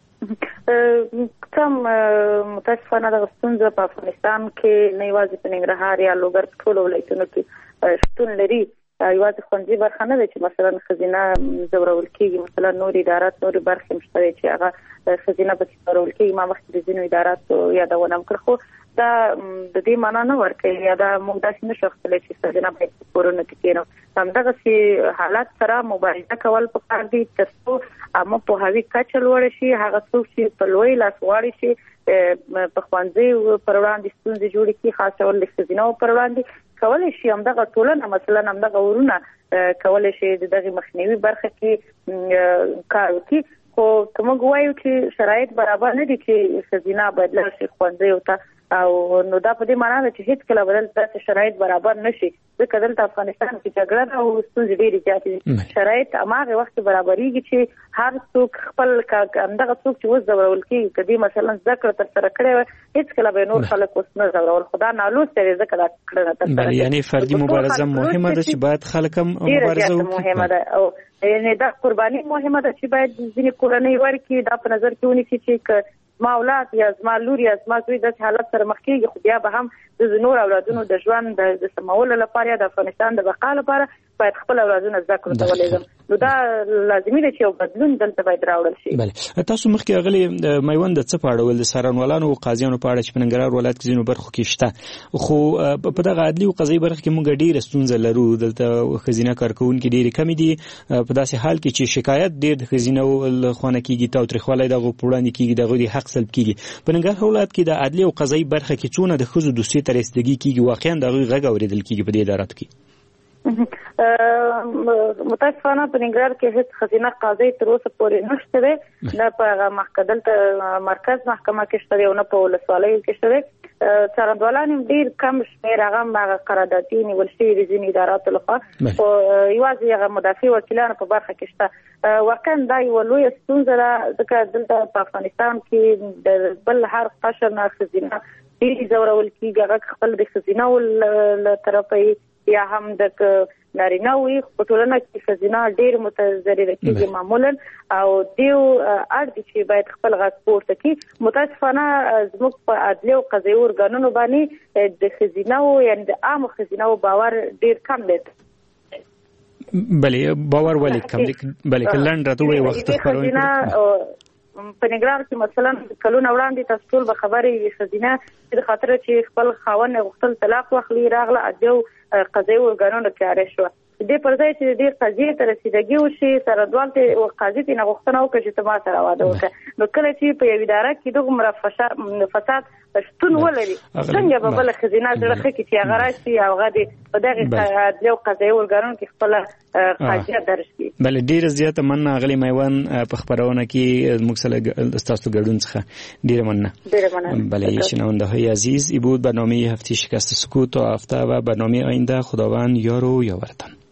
کم متاسفانه دغه ستونزه په افغانستان کې نه یوازې په ننګرهار یا لوګر په ټولو ولایتونو کې شتون لري. یوازې ښوونځي برخه نه ده چې مثلا ښځینه ځورول کېږي، مثلا نور ادارات نورې برخې هم شته چې هغه ښځینه پکې ځورول کېږي. ما مخکې د ځینو اداراتو یادونه هم کړه، خو دا د دې معنا نه ورکوي یا دا موږ داسې نه شو اخیستلی چې ښځینه باید په کورونو کې کښېنو. همدغسې حالات سره مبارزه کول پکار دي تر څو عامه پوهاوي کچه لوړه شي. هغه څوک چې په لوی لاس غواړي چې په ښوونځیو پر وړاندې ستونزې جوړې کړي، خاص ډول د ښځینه‌و پر وړاندې کولی شي همدغه ټولنه مثلا همدغه ورونه کولی شي د دغې مخنیوي برخه کې کار وکړي. خو که موږ وایو چې شرایط برابر نه دي چې ښځینه باید لاړ شي ښوونځیو ته، او نو دا په دې معنا ده چې هیڅکله به دلته داسې شرایط برابر نه شي، ځکه دلته افغانستان کې جګړه ده او ستونزې ډېرې زیاتې دي. شرایط هماغه وخت برابرېږي چې هر څوک خپل همدغه څوک چې اوس ځورول کېږي که دې مثلا زده کړه ترسره کړې وه هیڅکله به نور خلک اوس نه ځورول، خو دا نالوستی دی ځکه دا کړنه ترسره کوي. یعنې فردي مبارزه مهمه ده چې باید خلک هم مبارزه وکړي. مهمه ده او یعنې دا قرباني مهمه ده چې باید ځینې کورنۍ ورکړي، دا په نظر کې ونیسي چې که زما اولاد یا زما لور یا زما زوی داسې حالت سره مخ کېږي، خو بیا به هم د نور اولادونو د ژوند د سمولو لپاره یا د افغانستان د بقا لپاره باید خپل اولادونه زده کړو ته ولېږم نو دا لازمي دی چې یو بدلون دلته باید راوړل شي. بله تاسو مخکې اغلي میوند د څه په اړه ول د څارنوالانو او قاضیانو په اړه چې په ننګرهار ولایت کې ځینو برخو کې شته خو په دغه عدلي او قضایي برخه کې موږ ډېره ستونزه لرو دلته ښځینه کارکوونکي ډېرې کمې دي په داسې حال کې چې شکایت ډېر د ښځینه له خوا نه کېږي تاوتریخوالی د هغو په وړاندې کېږي د هغوی د حق سلب کېږي په ننګرهار ولایت کې د عدلي او قضایي برخه کې څونه د ښځو دوسیې ته رسیدګي کېږي واقعا د هغوی غږ اورېدل کېږي په دې اداراتو کې؟ متاسفانه په ننګرهار کې هیڅ ښځینه قاضي تر اوسه پورې نشته دی نه په هغه محکمه دلته مرکز محکمه کې شته دی او نه په ولسوالیو کې شته دی څارنوالان ډېر کم شمېر هغه هغه قراردادي نیول شوي دي ځینې اداراتو لخوا خو یوازې هغه مدافع وکیلانو په برخه کې شته واقعا دا یوه لویه ستونزه ده ځکه دلته په افغانستان کې د بل هر قشر نه ښځینه ډېرې ځورول کېږي هغه خپل د ښځینهو له طرفه یا هم د نارینه وي په ټولنه کې ښځینه ډېر متضرره کېږي معمولا او دیو اړ دي چې باید خپل غږ پورته کړي. متاسفانه زموږ په عدلي او قضایي ارګانونو باندې د ښځینهو یعنې د عامو ښځینهو باور ډېر کم دی. بلې باور ولې کم دی؟ بلې که لنډ راته ووایي وخت خپروي په ننګرهار کې مثلا کلونه وړاندې تاسو ټول به خبرې وي ښځینه د خاطر چې خپل خاوند غوښتل طلاق واخلي راغله عدلي او قضایي ارګانونو کې اړه شوه دې پر ځای چې دې قضیې ته رسیدګي وشي سردوال ته قاضي ته غوښتنه وکړي چې ته ما سره واده وکړه نو کله چې په یوه اداره کې دغه فساد شتون ولري څنګه به بله ښځینه زړه ښه کړي چې هغه راشي او هغه دې په دغې عدلي او قضایي ارګانونو کې خپله قاضیه درج کړي. بله ډېره زیاته مننه اغلې میوند په خپرونه کې موږ سره ستاسو ګډون څخه ډېره مننه. ډېره مننه. بله شنونده‌های عزیز این بود برنامه هفته شکست سکوت تا هفته و برنامه آینده خداوند یار و یاورتان.